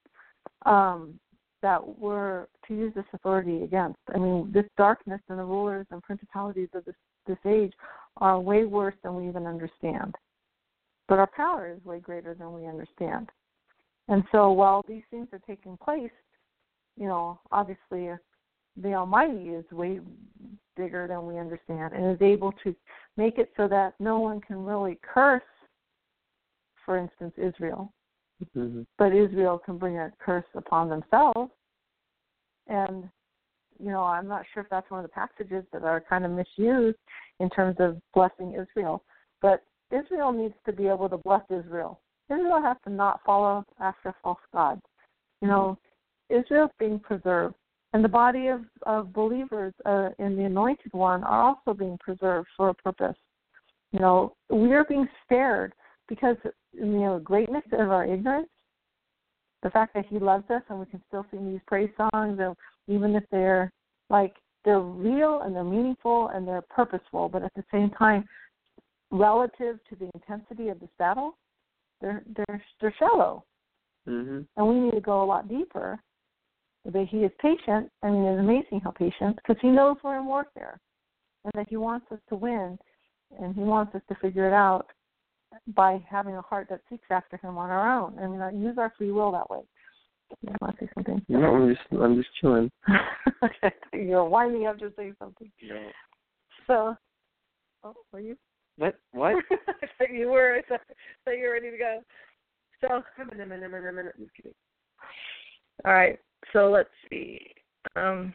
that we're to use this authority against. I mean, this darkness and the rulers and principalities of this age are way worse than we even understand. But our power is way greater than we understand. And so while these things are taking place, obviously the Almighty is way bigger than we understand and is able to make it so that no one can really curse, for instance, Israel. Mm-hmm. But Israel can bring a curse upon themselves. And, I'm not sure if that's one of the passages that are kind of misused in terms of blessing Israel. But Israel needs to be able to bless Israel. Israel has to not follow after false gods. Israel's being preserved. And the body of believers in the Anointed One are also being preserved for a purpose. We are being spared because, greatness of our ignorance, the fact that He loves us and we can still sing these praise songs, and even if they're real and they're meaningful and they're purposeful, but at the same time, relative to the intensity of this battle, they're shallow. Mm-hmm. And we need to go a lot deeper that he is patient. I mean, it's amazing how patient, because he knows we're in warfare and that he wants us to win, and he wants us to figure it out by having a heart that seeks after him on our own. I mean, use our free will that way. You want to say something? No, I'm just chilling. Okay, you're winding up to say something. No. So, were you? What? I thought you were. I thought you were ready to go. So, just kidding. All right. So let's see. I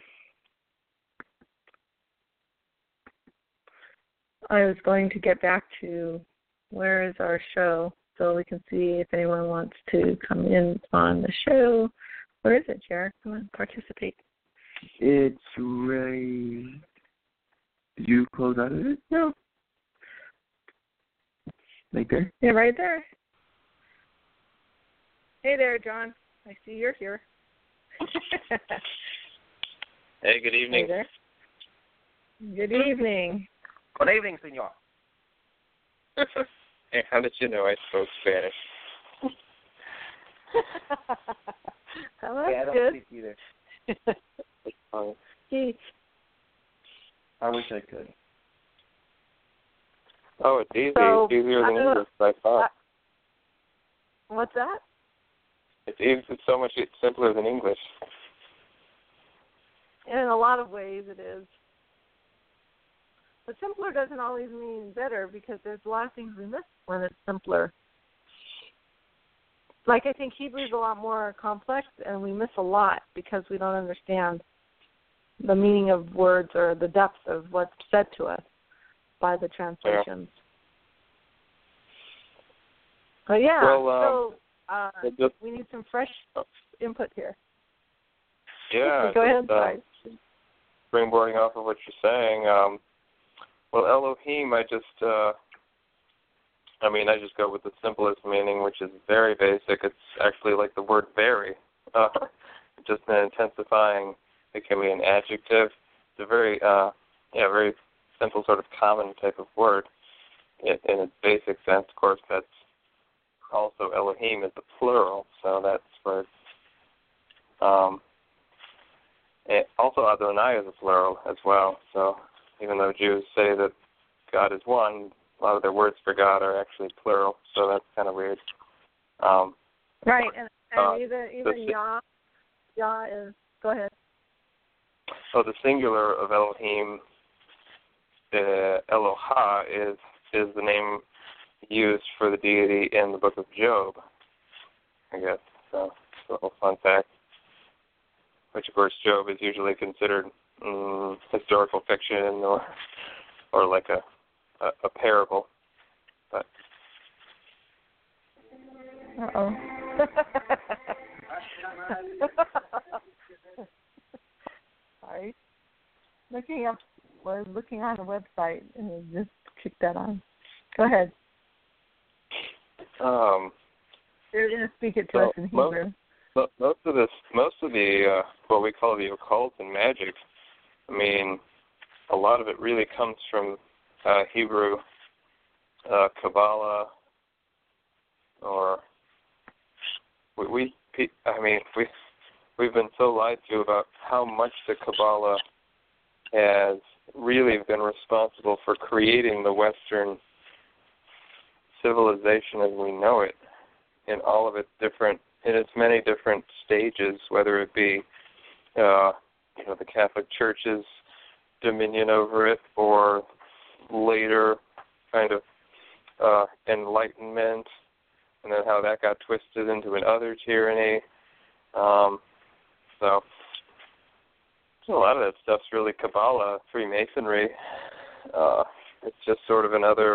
was going to get back to where is our show so we can see if anyone wants to come in on the show. Where is it, Jared? Come on, participate. It's right. Did you close out of it? No. Right there? Yeah, right there. Hey there, John. I see you're here. Hey, good evening. Hey there. Good evening. Good evening, senor. Hey, how did you know I spoke Spanish? Well, that's I don't good. speak either. He, I wish I could. Oh, it's easy. So, It's easier than English, I thought. what's that? It's so much simpler than English. In a lot of ways it is. But simpler doesn't always mean better, because there's a lot of things we miss when it's simpler. Like, I think Hebrew is a lot more complex, and we miss a lot because we don't understand the meaning of words or the depth of what's said to us by the translations. But yeah, Well, we need some fresh input here. yeah. Go ahead. Sorry. Springboarding off of what you're saying, well, Elohim, I just go with the simplest meaning, which is very basic. It's actually like the word very, just an intensifying. It can be an adjective. It's a very, very simple sort of common type of word. In its basic sense, of course, that's also Elohim is the plural, so that's where. Also, Adonai is a plural as well. So even though Jews say that God is one, a lot of their words for God are actually plural. So that's kind of weird. Right, and even Yah is. Go ahead. So the singular of Elohim, Eloha, is the name used for the deity in the book of Job, I guess. So it's a little fun fact. Which, of course, Job is usually considered historical fiction or like a parable. But Uh-oh. Sorry. Looking on the website and it just kicked that on. Go ahead. You're going to speak it to us in Hebrew. Most of the what we call the occult and magic, I mean, a lot of it really comes from Hebrew, Kabbalah, or we've been so lied to about how much the Kabbalah has really been responsible for creating the Western civilization as we know it, in all of its many different stages, whether it be, the Catholic Church's dominion over it, or later kind of Enlightenment, and then how that got twisted into another tyranny. So a lot of that stuff's really Kabbalah, Freemasonry. It's just sort of another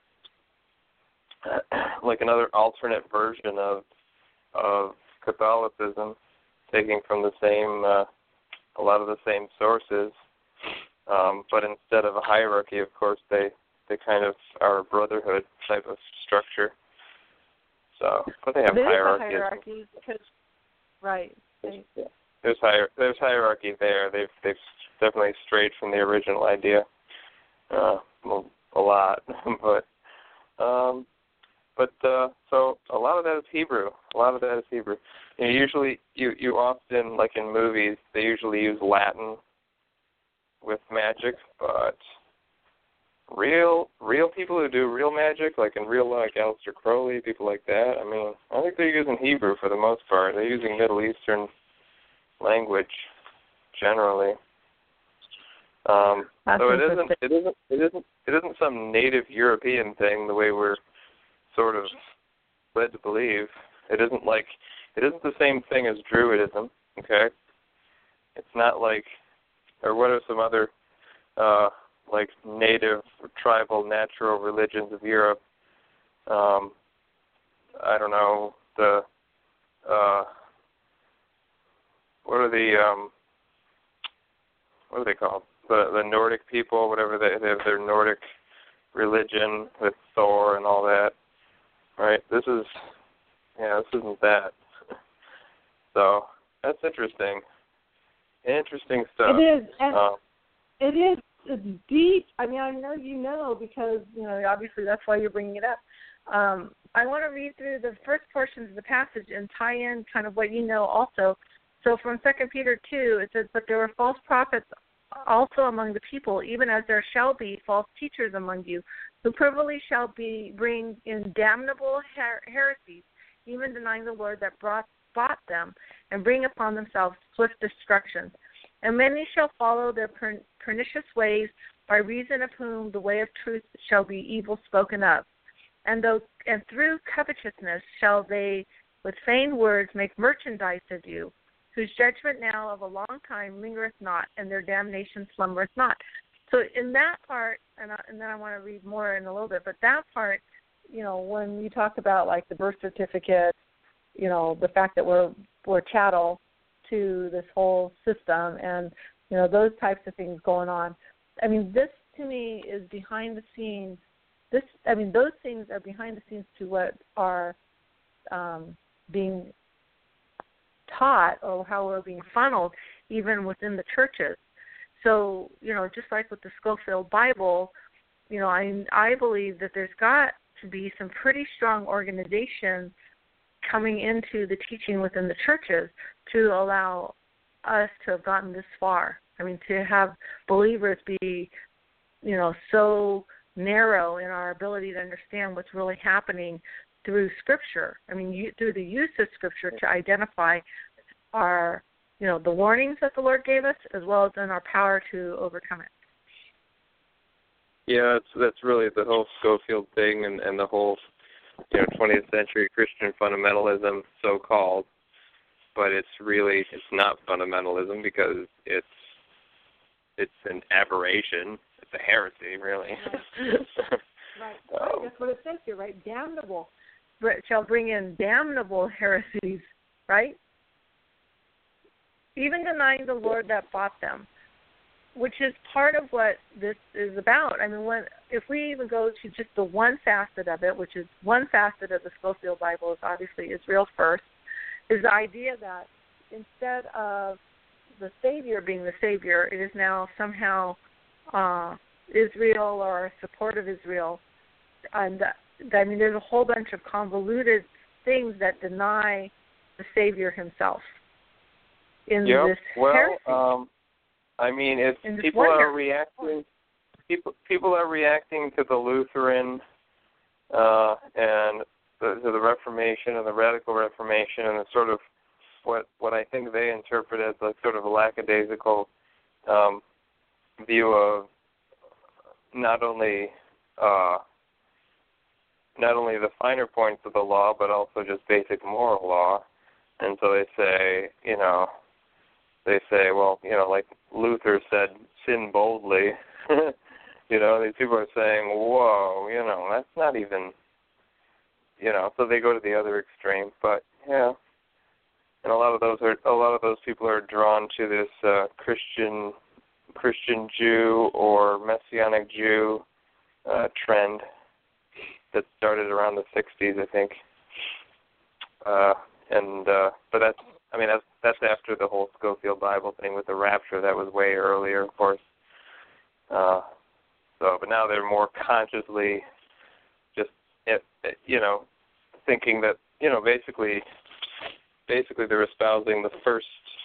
alternate version of Catholicism, taking from the same, a lot of the same sources, but instead of a hierarchy, of course, they kind of are a brotherhood type of structure. So, but they have hierarchy because, right. There's hierarchy there. They've definitely strayed from the original idea, a lot, but But so a lot of that is Hebrew. Usually, you often, like in movies, they usually use Latin with magic, but real people who do real magic, like in real life, like Aleister Crowley, people like that, I mean, I think they're using Hebrew for the most part. They're using Middle Eastern language generally. So it isn't some native European thing the way we're sort of led to believe. It isn't the same thing as Druidism, okay? It's not like, or what are some other like native, tribal, natural religions of Europe? I don't know, what are they called? The Nordic people, whatever they have their Nordic religion with Thor and all that, right? This isn't that. So that's interesting. Interesting stuff. It is, and it's deep. I mean, I know you know because obviously that's why you're bringing it up. I want to read through the first portions of the passage and tie in kind of what you know also. So from 2 Peter 2, it says, "But there were false prophets also among the people, even as there shall be false teachers among you, who privily shall bring in damnable heresies, even denying the Lord that bought them, and bring upon themselves swift destruction. And many shall follow their pernicious ways, by reason of whom the way of truth shall be evil spoken of. And through covetousness shall they with feigned words make merchandise of you, whose judgment now of a long time lingereth not, and their damnation slumbereth not." So in that part, and then I want to read more in a little bit, but that part, when you talk about like the birth certificate, the fact that we're chattel to this whole system, and those types of things going on. I mean, this to me is behind the scenes. Those things are behind the scenes to what are being taught or how we're being funneled even within the churches. So, just like with the Scofield Bible, I believe that there's got to be some pretty strong organization coming into the teaching within the churches to allow us to have gotten this far. I mean, to have believers be, so narrow in our ability to understand what's really happening through Scripture. I mean, through the use of Scripture to identify our, the warnings that the Lord gave us, as well as in our power to overcome it. Yeah, that's really the whole Scofield thing, and the whole 20th century Christian fundamentalism, so-called. But it's not fundamentalism because it's an aberration. It's a heresy, really. Right. That's what it says here, right? Damnable. Shall bring in damnable heresies, right? Even denying the Lord that bought them, which is part of what this is about. I mean, if we even go to just the one facet of it, which is one facet of the Scofield Bible is obviously Israel first, is the idea that instead of the Savior being the Savior, it is now somehow Israel or support of Israel. And there's a whole bunch of convoluted things that deny the Savior himself in this heresy. If people are reacting, people are reacting to the Lutheran and to the Reformation and the Radical Reformation, and it's sort of what I think they interpret as like sort of a lackadaisical view of not only the finer points of the law, but also just basic moral law. And so they say, well, like Luther said, sin boldly. These people are saying, whoa, that's not even, so they go to the other extreme. But yeah, and a lot of those people are drawn to this Christian Jew or Messianic Jew trend that started around the 60s, I think. But that's after the whole Scofield Bible thing with the rapture. That was way earlier, of course. But now they're more consciously just, thinking that, basically they're espousing the first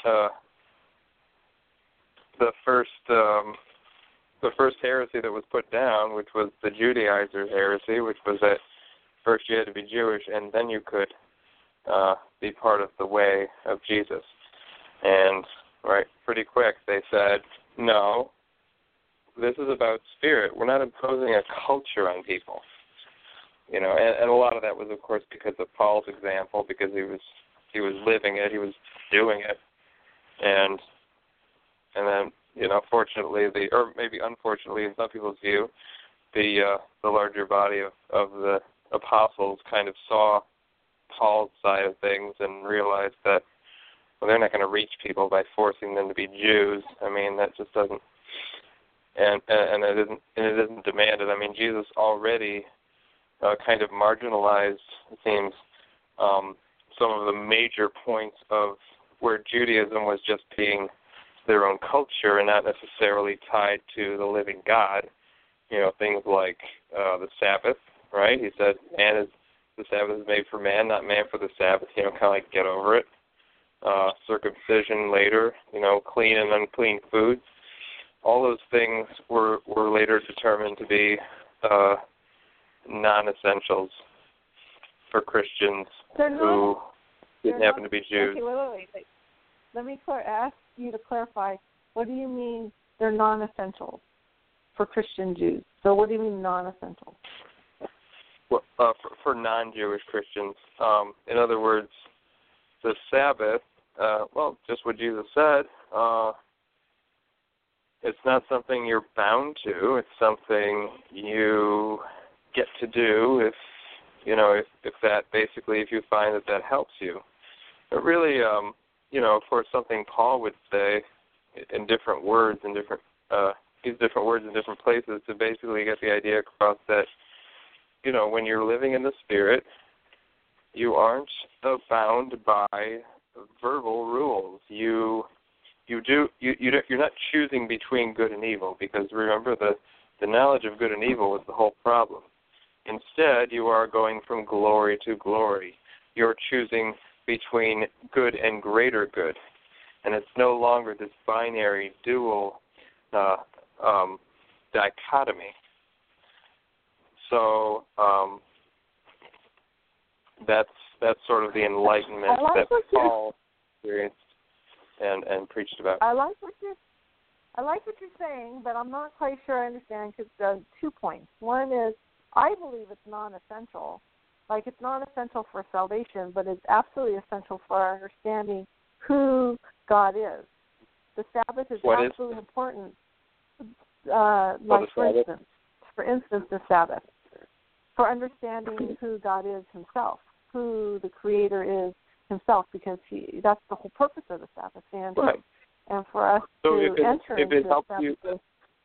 heresy that was put down, which was the Judaizers' heresy, which was that first you had to be Jewish and then you could be part of the way of Jesus. And pretty quick they said, no, this is about spirit. We're not imposing a culture on people. And a lot of that was, of course, because of Paul's example, because he was living it, he was doing it, and then fortunately, or maybe unfortunately, in some people's view, the larger body of the apostles kind of saw Paul's side of things and realized that they're not going to reach people by forcing them to be Jews. I mean, that just doesn't, and it isn't demanded. I mean, Jesus already kind of marginalized, it seems, some of the major points of where Judaism was just being their own culture and not necessarily tied to the living God. Things like the Sabbath, right? He said, the Sabbath is made for man, not man for the Sabbath. Kind of like get over it. Circumcision later, clean and unclean foods. All those things were later determined to be non-essentials for Christians who didn't happen to be Jews. Okay, wait. Let me ask you to clarify. What do you mean they're non-essentials for Christian Jews? So what do you mean non-essentials? Well, for non-Jewish Christians, in other words, the Sabbath, just what Jesus said, it's not something you're bound to. It's something you get to do if you find that helps you. But really, of course, something Paul would say in different words, use different words in different places to basically get the idea across that, when you're living in the Spirit, you aren't bound by verbal rules. You're not choosing between good and evil, because remember the knowledge of good and evil is the whole problem. Instead, you are going from glory to glory. You're choosing between good and greater good. And it's no longer this binary dual dichotomy. So that's sort of the enlightenment that Paul experienced and preached about. I like what you're saying, but I'm not quite sure I understand, because 2 points. One is, I believe it's non-essential. Like, it's non-essential for salvation, but it's absolutely essential for our understanding who God is. The Sabbath is absolutely important. For instance, the Sabbath, for understanding who God is himself, who the Creator is himself, because that's the whole purpose of the Sabbath, and for us to enter into the Sabbath.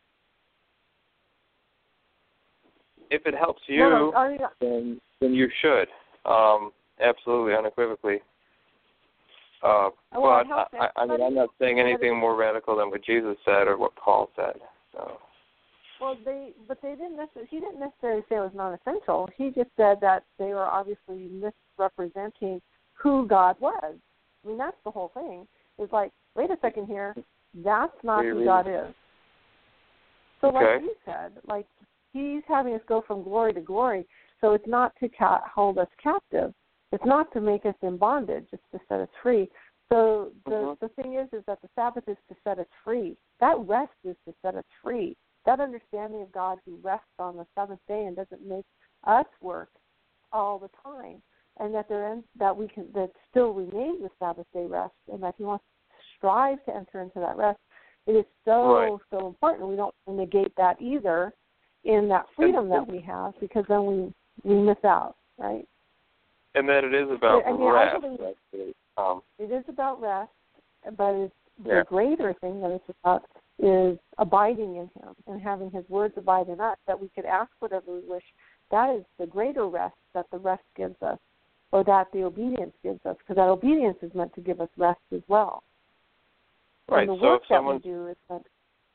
If it helps you, then you should, absolutely, unequivocally. But I'm not saying anything more radical than what Jesus said or what Paul said. So. Well, they didn't necessarily. He didn't necessarily say it was non-essential. He just said that they were obviously misrepresenting who God was. I mean, that's the whole thing. It's like, wait a second here, that's not who God is. So, like you said, like, he's having us go from glory to glory. So it's not to hold us captive. It's not to make us in bondage. It's to set us free. So the thing is that the Sabbath is to set us free. That rest is to set us free. That understanding of God who rests on the seventh day and doesn't make us work all the time, and that still remains the Sabbath day rest, and that He wants to strive to enter into that rest. It is so important. We don't negate that either in that freedom that we have, because then we miss out, right? And that it is about rest. It is about rest, but it's the greater thing that it's about is abiding in Him and having His words abide in us, that we could ask whatever we wish. That is the greater rest that the rest gives us, or that the obedience gives us, because that obedience is meant to give us rest as well. Right. And the work that we do is meant.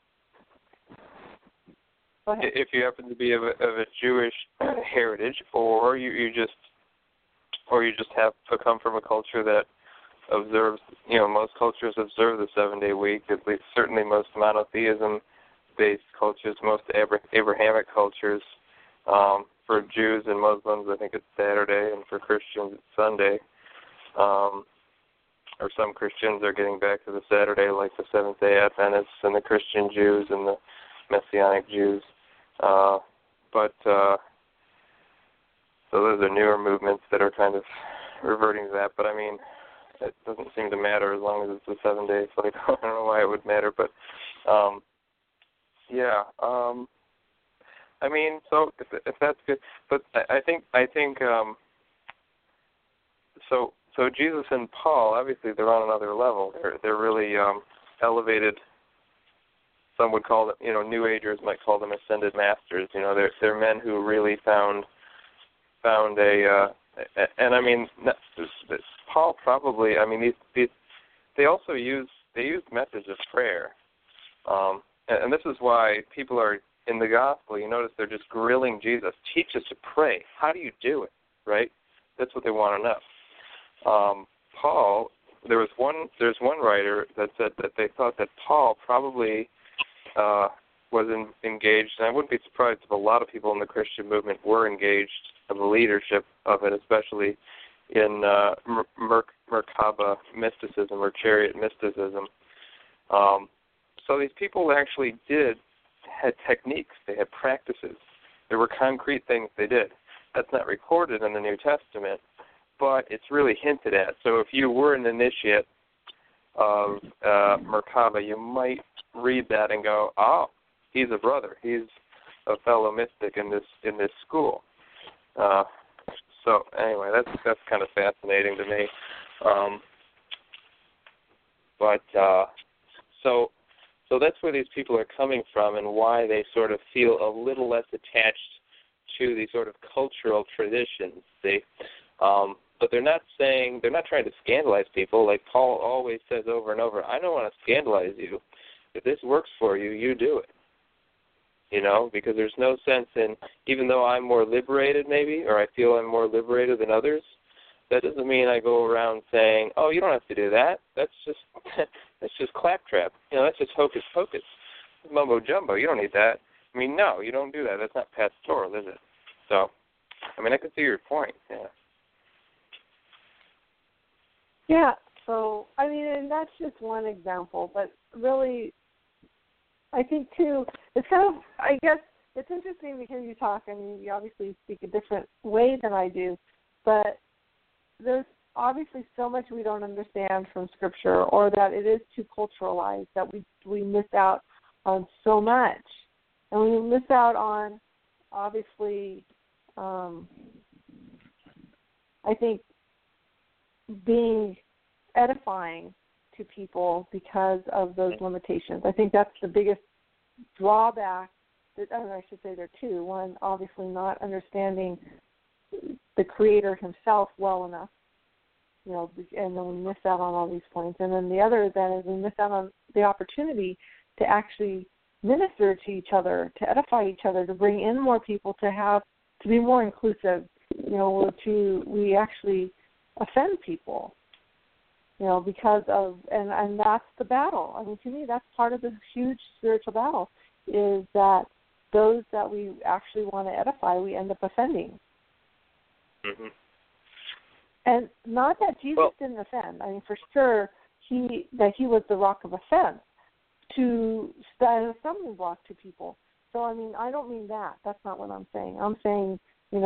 Go ahead. If you happen to be of a Jewish heritage, or you just or you just have to come from a culture that observes, most cultures observe the 7-day week, at least certainly most monotheism-based cultures, most Abrahamic cultures. For Jews and Muslims, I think it's Saturday, and for Christians, it's Sunday. Or some Christians are getting back to the Saturday, like the Seventh-day Adventists and the Christian Jews and the Messianic Jews. So those are newer movements that are kind of reverting to that. But, I mean, it doesn't seem to matter as long as it's the 7 days. Like, I don't know why it would matter. But, I mean, so if that's good. But I think so Jesus and Paul, obviously, they're on another level. They're really elevated. Some would call them, New Agers might call them ascended masters. They're men who really found a, and I mean, Paul probably. I mean, these they also used methods of prayer, and this is why people are in the gospel. You notice they're just grilling Jesus. Teach us to pray. How do you do it? Right? That's what they want to know. Paul, there's one writer that said that they thought that Paul probably was engaged, and I wouldn't be surprised if a lot of people in the Christian movement were engaged in the leadership of it, especially in Merkaba mysticism or chariot mysticism. So these people actually had techniques, they had practices. There were concrete things they did. That's not recorded in the New Testament, but it's really hinted at. So if you were an initiate of Merkaba, you might read that and go, oh, he's a brother. He's a fellow mystic in this school. So anyway, that's kind of fascinating to me. So that's where these people are coming from and why they sort of feel a little less attached to these sort of cultural traditions. But they're not trying to scandalize people. Like Paul always says over and over, I don't want to scandalize you. If this works for you, you do it. Because there's no sense in, even though I'm more liberated maybe, or I feel I'm more liberated than others, that doesn't mean I go around saying, oh, you don't have to do that. That's just claptrap. That's just hocus pocus. Mumbo jumbo. You don't need that. I mean, no, you don't do that. That's not pastoral, is it? So, I mean, I can see your point, yeah. Yeah, so, I mean, and that's just one example, but really, I think, too, it's kind of, I guess, it's interesting to hear you talk. I mean, you obviously speak a different way than I do, but there's obviously so much we don't understand from Scripture, or that it is too culturalized, that we miss out on so much. And we miss out on, obviously, I think, being edifying to people because of those limitations. I think that's the biggest drawback. I should say there are two. One, obviously not understanding the Creator himself well enough, and then we miss out on all these points. And then the other then is we miss out on the opportunity to actually minister to each other, to edify each other, to bring in more people, to be more inclusive, we actually offend people, because of, and that's the battle. I mean, to me, that's part of the huge spiritual battle, is that those that we actually want to edify, we end up offending. Mm-hmm. And not that Jesus didn't offend. I mean, for sure, he was the rock of offense to a stumbling block to people. So, I mean, I don't mean that. That's not what I'm saying. I'm saying,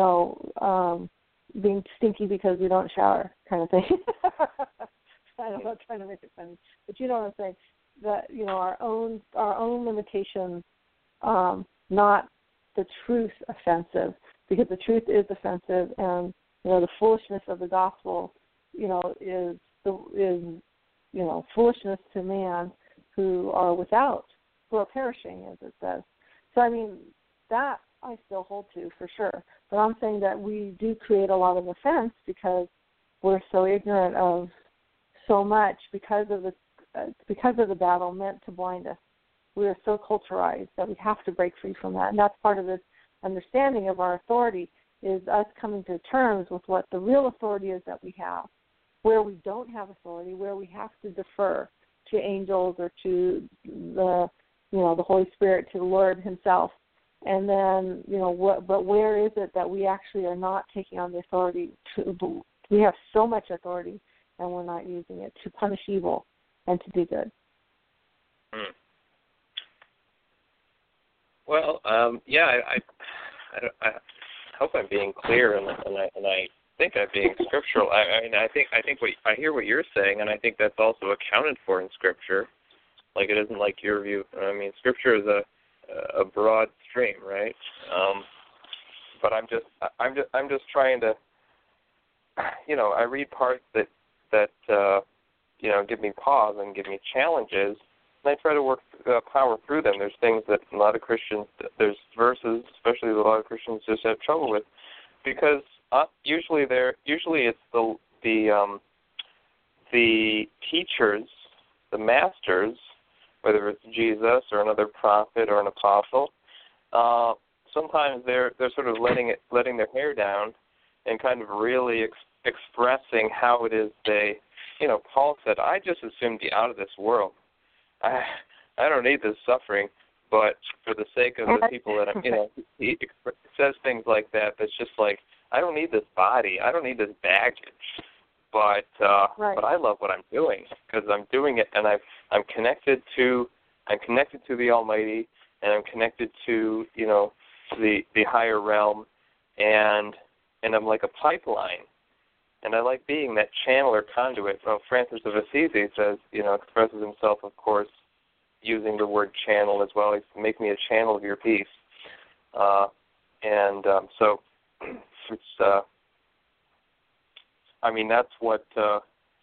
being stinky because we don't shower kind of thing. I'm not trying to make it funny, but you know what I'm saying. That our own limitations, not the truth offensive, because the truth is offensive, and the foolishness of the gospel, is foolishness to man who are perishing, as it says. So I mean, that I still hold to for sure. But I'm saying that we do create a lot of offense because we're so ignorant of so much because of the battle meant to blind us. We are so culturalized that we have to break free from that, and that's part of this understanding of our authority is us coming to terms with what the real authority is that we have, where we don't have authority, where we have to defer to angels or to the Holy Spirit, to the Lord Himself. And then, but where is it that we actually are not taking on the authority we have so much authority and we're not using it to punish evil and to do good. Well, I hope I'm being clear, and I think I'm being scriptural. I think I hear what you're saying, and I think that's also accounted for in Scripture. Like, it isn't like your view. I mean, Scripture is a broad stream, right? But I'm just trying to, I read parts that give me pause and give me challenges, and I try to work power through them. There's things that a lot of Christians, there's verses, especially that a lot of Christians just have trouble with, because usually it's the teachers, the masters, whether it's Jesus or another prophet or an apostle. Sometimes they're sort of letting their hair down and kind of really expressing how it is they. Paul said, "I just assumed be out of this world. I don't need this suffering, but for the sake of the people that I'm," he says things like that. That's just like, I don't need this body. I don't need this baggage. But I love what I'm doing because I'm doing it, and I'm connected to the Almighty, and I'm connected to the higher realm, and I'm like a pipeline. And I like being that channel or conduit. Well, Francis of Assisi says, expresses himself, of course, using the word channel as well. He's make me a channel of your peace. So it's, that's what the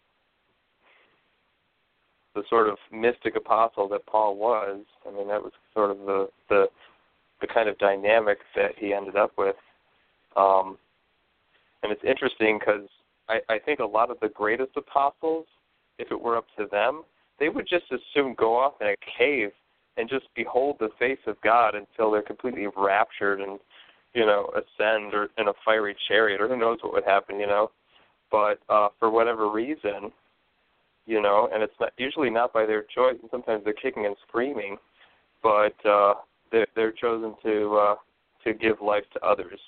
sort of mystic apostle that Paul was. That was sort of the kind of dynamic that he ended up with. And it's interesting because I think a lot of the greatest apostles, if it were up to them, they would just as soon go off in a cave and just behold the face of God until they're completely raptured and, ascend or in a fiery chariot, or who knows what would happen, But for whatever reason, and it's usually not by their choice, and sometimes they're kicking and screaming, but they're chosen to give life to others.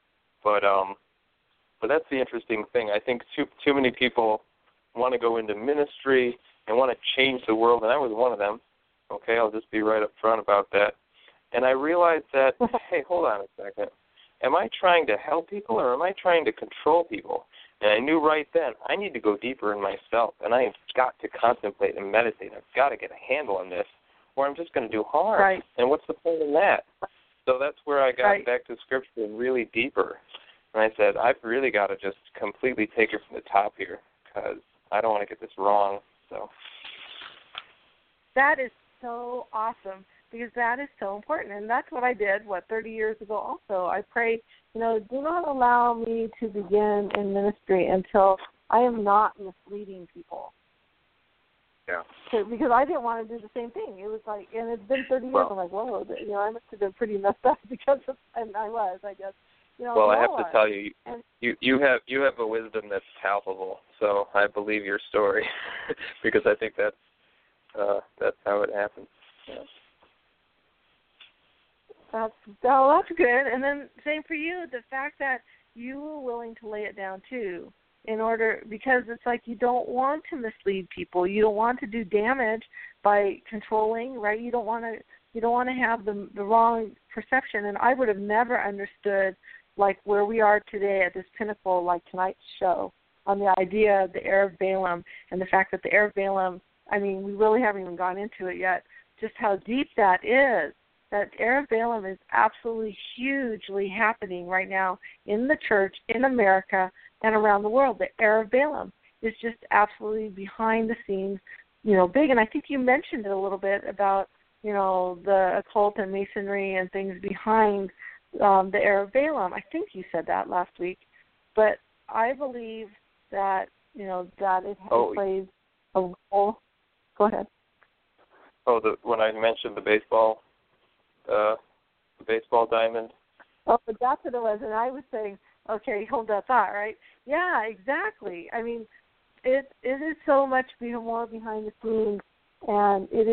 But that's the interesting thing. I think too many people want to go into ministry and want to change the world, and I was one of them. Okay, I'll just be right up front about that. And I realized that, hey, hold on a second. Am I trying to help people or am I trying to control people? And I knew right then I need to go deeper in myself, and I've got to contemplate and meditate. I've got to get a handle on this, or I'm just going to do harm. Right. And what's the point in that? So that's where I got back to Scripture and really deeper. And I said, I've really got to just completely take it from the top here because I don't want to get this wrong. So that is so awesome because that is so important. And that's what I did, 30 years ago also. I prayed, do not allow me to begin in ministry until I am not misleading people. Yeah. Because I didn't want to do the same thing. It was like, and it's been 30 years. I'm like, whoa, I must have been pretty messed up because of, and I was, I guess. Well, I have to tell you, you have a wisdom that's palpable. So I believe your story because I think that's how it happens. Yeah. That's good. And then same for you, the fact that you were willing to lay it down too, because it's like you don't want to mislead people. You don't want to do damage by controlling, right? You don't want to have the wrong perception. And I would have never understood like where we are today at this pinnacle, like tonight's show, on the idea of the heir of Balaam and the fact that the heir of Balaam, we really haven't even gone into it yet, just how deep that is. That heir of Balaam is absolutely hugely happening right now in the church, in America, and around the world. The heir of Balaam is just absolutely behind the scenes, big. And I think you mentioned it a little bit about, the occult and masonry and things behind the heir of Balaam. I think you said that last week. But I believe that, that it plays a role. Go ahead. When I mentioned the baseball diamond, Oh, but that's what it was. And I was saying, okay, hold that thought, right? Yeah, exactly. I mean, it is so much more behind the scenes, and it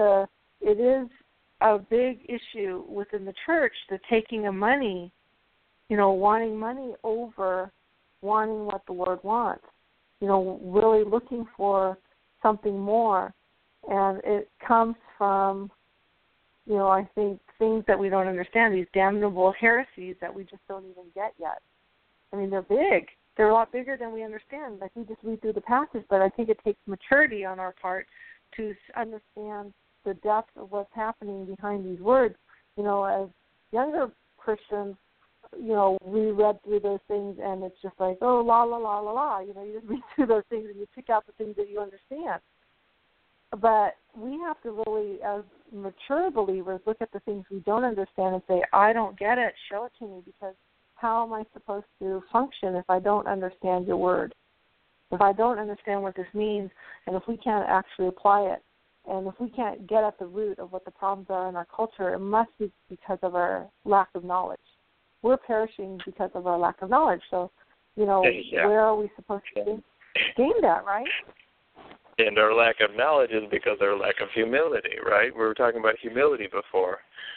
is a big issue within the church, the taking of money, wanting money over wanting what the Lord wants, really looking for something more. And it comes from, I think things that we don't understand, these damnable heresies that we just don't even get yet. I mean, they're big. They're a lot bigger than we understand. Like, we just read through the passage, but I think it takes maturity on our part to understand the depth of what's happening behind these words. As younger Christians, we read through those things, and it's just like, oh, la, la, la, la, la. You just read through those things, and you pick out the things that you understand. But we have to really, as mature believers, look at the things we don't understand and say, I don't get it, show it to me, because how am I supposed to function if I don't understand your word? If I don't understand what this means, and if we can't actually apply it, and if we can't get at the root of what the problems are in our culture, it must be because of our lack of knowledge. We're perishing because of our lack of knowledge. So, where are we supposed to gain that, right? And our lack of knowledge is because of our lack of humility, right? We were talking about humility before.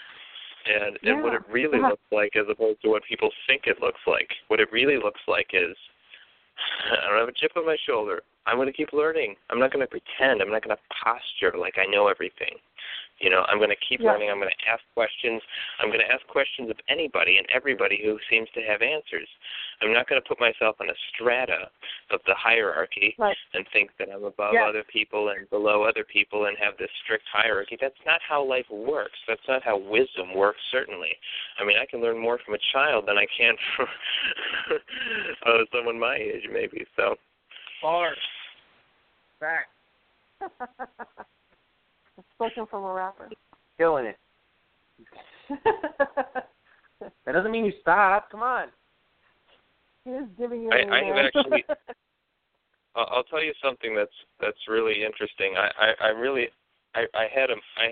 And what it really looks like as opposed to what people think it looks like. What it really looks like is, I don't have a chip on my shoulder. I'm going to keep learning. I'm not going to pretend. I'm not going to posture like I know everything. I'm going to keep learning. I'm going to ask questions. I'm going to ask questions of anybody and everybody who seems to have answers. I'm not going to put myself on a strata of the hierarchy and think that I'm above other people and below other people and have this strict hierarchy. That's not how life works. That's not how wisdom works, certainly. I mean, I can learn more from a child than I can from someone my age, maybe. So, bars. Fact. Spoken from a rapper. Killing it. That doesn't mean you stop. Come on. He is giving you. I have actually. I'll tell you something that's really interesting. I had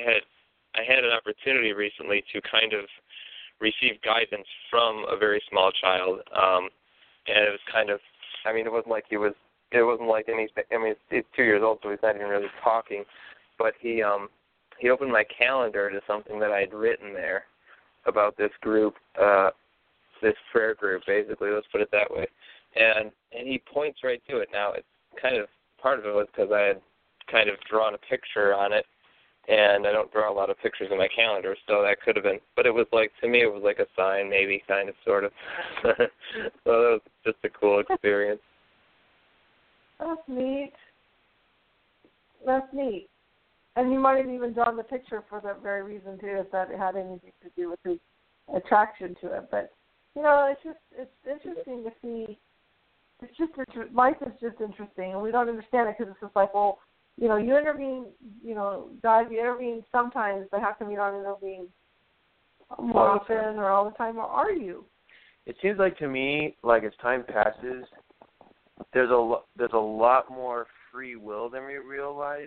an opportunity recently to kind of receive guidance from a very small child, and it was kind of. I mean, it wasn't like anything. I mean, he's 2 years old, so he's not even really talking. But he opened my calendar to something that I had written there about this group, this prayer group, basically. Let's put it that way. And he points right to it. Now, it's kind of part of it was because I had kind of drawn a picture on it, and I don't draw a lot of pictures in my calendar, so that could have been. But it was like, to me, it was like a sign, maybe, kind of, sort of. So that was just a cool experience. That's neat. That's neat. And he might have even drawn the picture for that very reason, too, if that had anything to do with his attraction to it. But, it's interesting to see. It's just, life is just interesting, and we don't understand it because it's just like, well, you intervene, God, you intervene sometimes, but how come you don't intervene more often or all the time, or are you? It seems like to me, like as time passes, there's a lot more free will than we realize,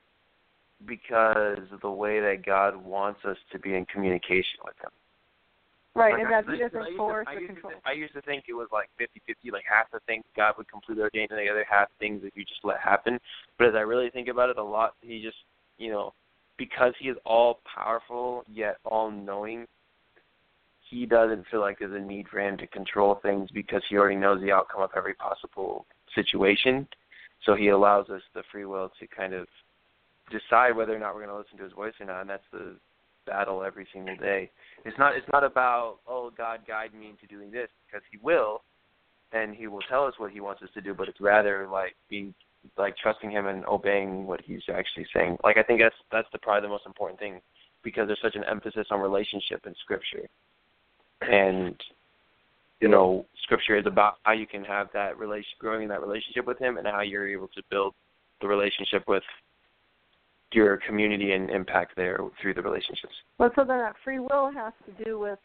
because of the way that God wants us to be in communication with Him. Right, like and that He doesn't force or control. I used to think it was like 50-50, like half the things God would completely ordain, and the other half things that you just let happen. But as I really think about it a lot, He just, because He is all-powerful yet all-knowing, He doesn't feel like there's a need for Him to control things because He already knows the outcome of every possible situation. So He allows us the free will to kind of decide whether or not we're going to listen to His voice or not, and that's the battle every single day. It's not about, oh, God, guide me into doing this, because He will, and He will tell us what He wants us to do, but it's rather like being, like trusting Him and obeying what He's actually saying. Like, I think that's probably the most important thing, because there's such an emphasis on relationship in Scripture. And, Scripture is about how you can have that growing in that relationship with Him, and how you're able to build the relationship with your community and impact there through the relationships. Well, so then that free will has to do with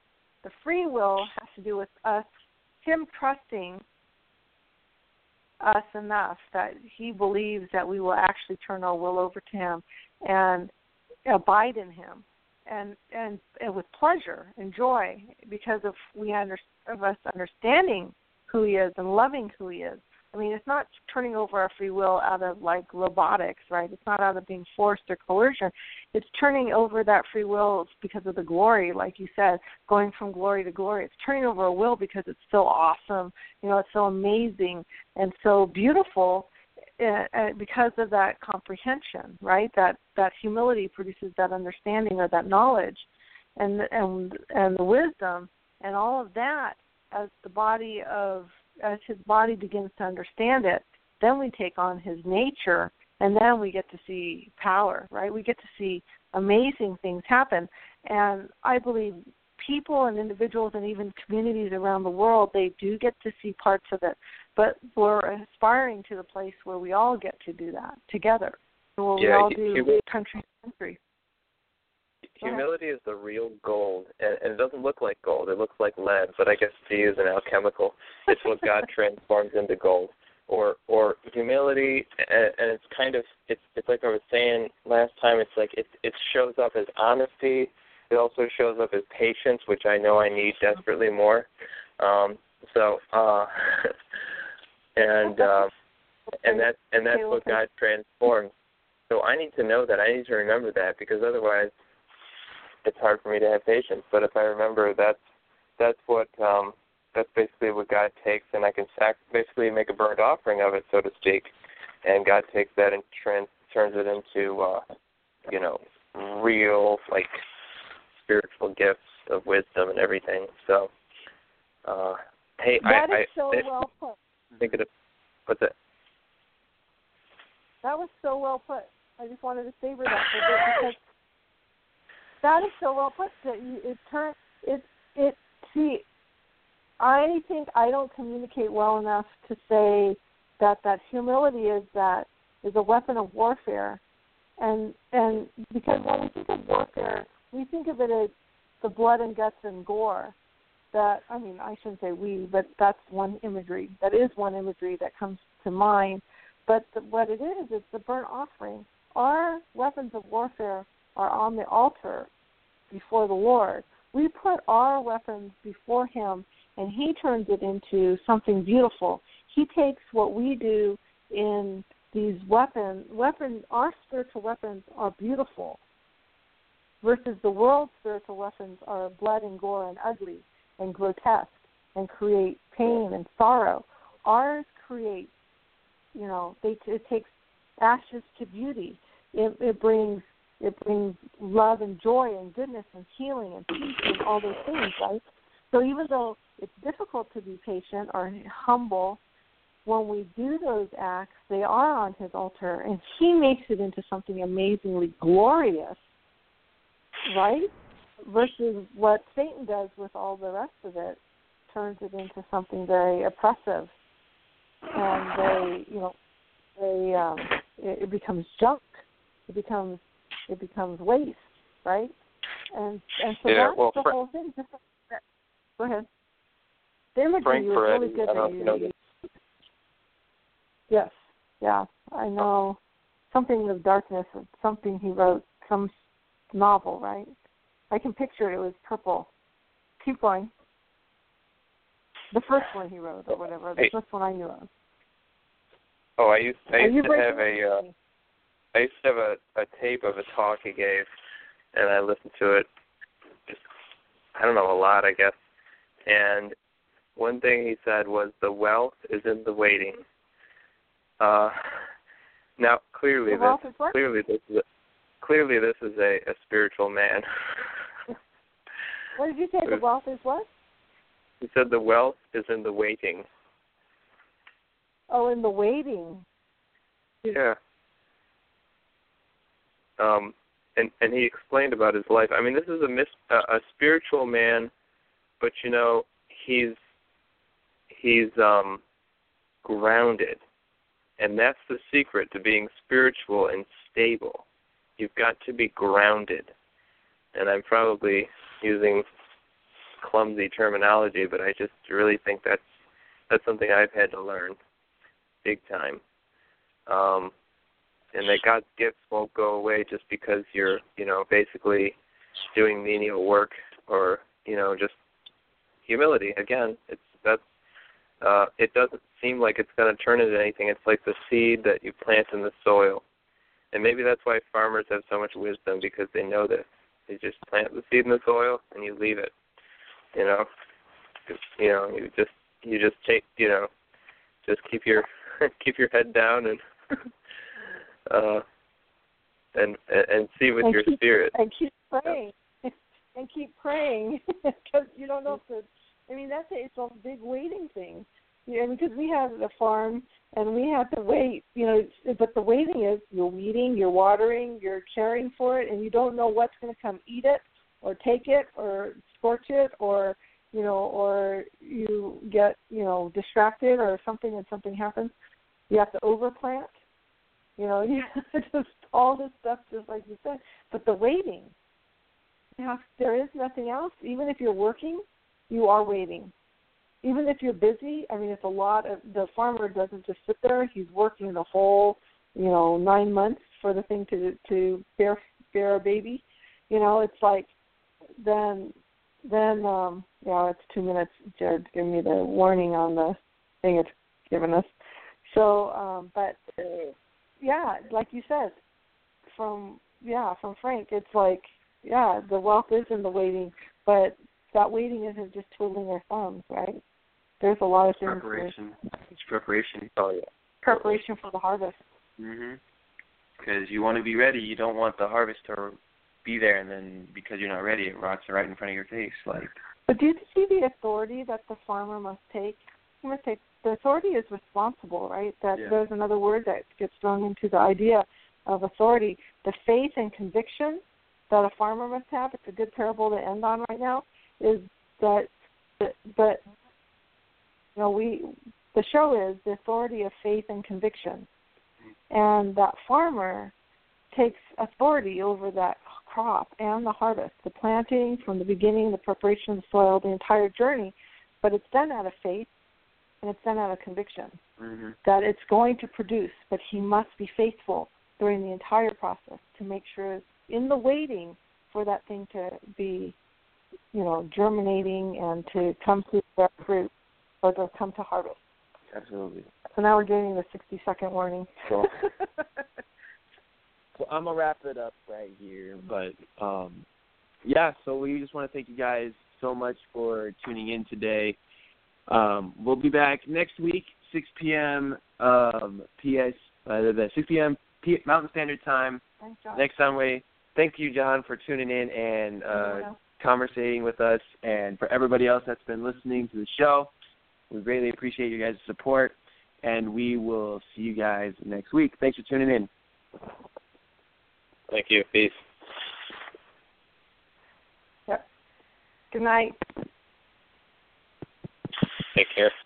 us, Him trusting us enough that He believes that we will actually turn our will over to Him and abide in Him. and with pleasure and joy because of us understanding who he is and loving who he is. I mean, it's not turning over our free will out of like robotics, right? It's not out of being forced or coercion. It's turning over that free will because of the glory, like you said, going from glory to glory. It's turning over a will because it's so awesome, it's so amazing and so beautiful because of that comprehension, right? That humility produces that understanding or that knowledge, and the wisdom and all of that as his body begins to understand it, then we take on his nature, and then we get to see power, right? We get to see amazing things happen. And I believe people and individuals and even communities around the world, they do get to see parts of it. But we're aspiring to the place where we all get to do that together, where we all do country to country. Humility is the real gold, and it doesn't look like gold. It looks like lead, but I guess to use an alchemical, it's what God transforms into gold. Or humility, and it's kind of it's like I was saying last time. It's like it shows up as honesty. It also shows up as patience, which I know I need desperately more. And that's what God transforms. So I need to know that. I need to remember that, because otherwise it's hard for me to have patience. But if I remember that's basically what God takes, and I can basically make a burnt offering of it, so to speak. And God takes that and turns it into real spiritual gifts of wisdom and everything. So hey, that is so well put. What's it? That was so well put. I just wanted to savor that for a bit, because that is so well put that I think I don't communicate well enough to say that humility is a weapon of warfare, and because when we think of warfare, we think of it as the blood and guts and gore. I shouldn't say we, but that's one imagery. That is one imagery that comes to mind. But what it is, it's the burnt offering. Our weapons of warfare are on the altar before the Lord. We put our weapons before him, and he turns it into something beautiful. He takes what we do in these weapons. Our spiritual weapons are beautiful, versus the world's spiritual weapons are blood and gore and ugly and grotesque and create pain and sorrow. Ours create, it takes ashes to beauty. It brings love and joy and goodness and healing and peace and all those things, right? So even though it's difficult to be patient or humble, when we do those acts, they are on his altar, and he makes it into something amazingly glorious, right? Versus what Satan does with all the rest of it, turns it into something very oppressive, and it becomes junk. It becomes waste, right? And so that's the whole thing. Go ahead. The imagery was really good that you used. Yes, yeah, I know. Something of darkness, something he wrote, some novel, right? I can picture it was purple. Keep going. The first one he wrote, or whatever. The first one I knew of. Oh, I used to have a tape of a talk he gave, and I listened to it. A lot, I guess. And one thing he said was, "The wealth is in the waiting." Now, clearly this is a spiritual man. What did you say? The wealth is what? He said the wealth is in the waiting. Oh, in the waiting. Yeah. And he explained about his life. I mean, this is a spiritual man, but he's grounded, and that's the secret to being spiritual and stable. You've got to be grounded, and I'm probably using clumsy terminology, but I just really think that's something I've had to learn, big time. And that God's gifts won't go away just because you're, basically doing menial work or, just humility. Again, it doesn't seem like it's going to turn into anything. It's like the seed that you plant in the soil. And maybe that's why farmers have so much wisdom, because they know this. They just plant the seed in the soil and you leave it. You just take, just keep your head down and see with your spirit. And keep praying. And keep praying, because you don't know if it's a big waiting thing. Because we have the farm and we have to wait, but the waiting is you're weeding, you're watering, you're caring for it, and you don't know what's going to come eat it or take it or scorch it or you get, distracted or something and something happens. You have to overplant, just all this stuff, just like you said. But the waiting, there is nothing else. Even if you're working, you are waiting. Even if you're busy, it's a lot of, the farmer doesn't just sit there. He's working the whole, 9 months for the thing to bear a baby. It's like, then it's 2 minutes. Jared's giving me the warning on the thing it's given us. So, like you said, from Frank, it's like, the wealth is in the waiting, but that waiting isn't just twiddling your thumbs, right? There's a lot of things. Preparation. It's preparation. Oh, yeah. Preparation for the harvest. Because you want to be ready. You don't want the harvest to be there, and then because you're not ready, it rots right in front of your face. But do you see the authority that the farmer must take? The authority is responsible, right? There's another word that gets thrown into the idea of authority. The faith and conviction that a farmer must have. It's a good parable to end on right now. Is that, but the show is the authority of faith and conviction, and that farmer takes authority over that crop and the harvest, the planting from the beginning, the preparation of the soil, the entire journey. But it's done out of faith and it's done out of conviction that it's going to produce. But he must be faithful during the entire process to make sure, in the waiting for that thing to be, germinating and to come to that fruit or to come to harvest. Absolutely. So now we're getting the 60-second warning. Cool. Well, I'm going to wrap it up right here. But, so we just want to thank you guys so much for tuning in today. We'll be back next week, 6 p.m. 6 p.m. Mountain Standard Time. Thanks, John. Next Sunday. Thank you, John, for tuning in and conversating with us. And for everybody else that's been listening to the show, we greatly appreciate you guys' support. And we will see you guys next week. Thanks for tuning in. Thank you. Peace. Yep. Good night. Take care.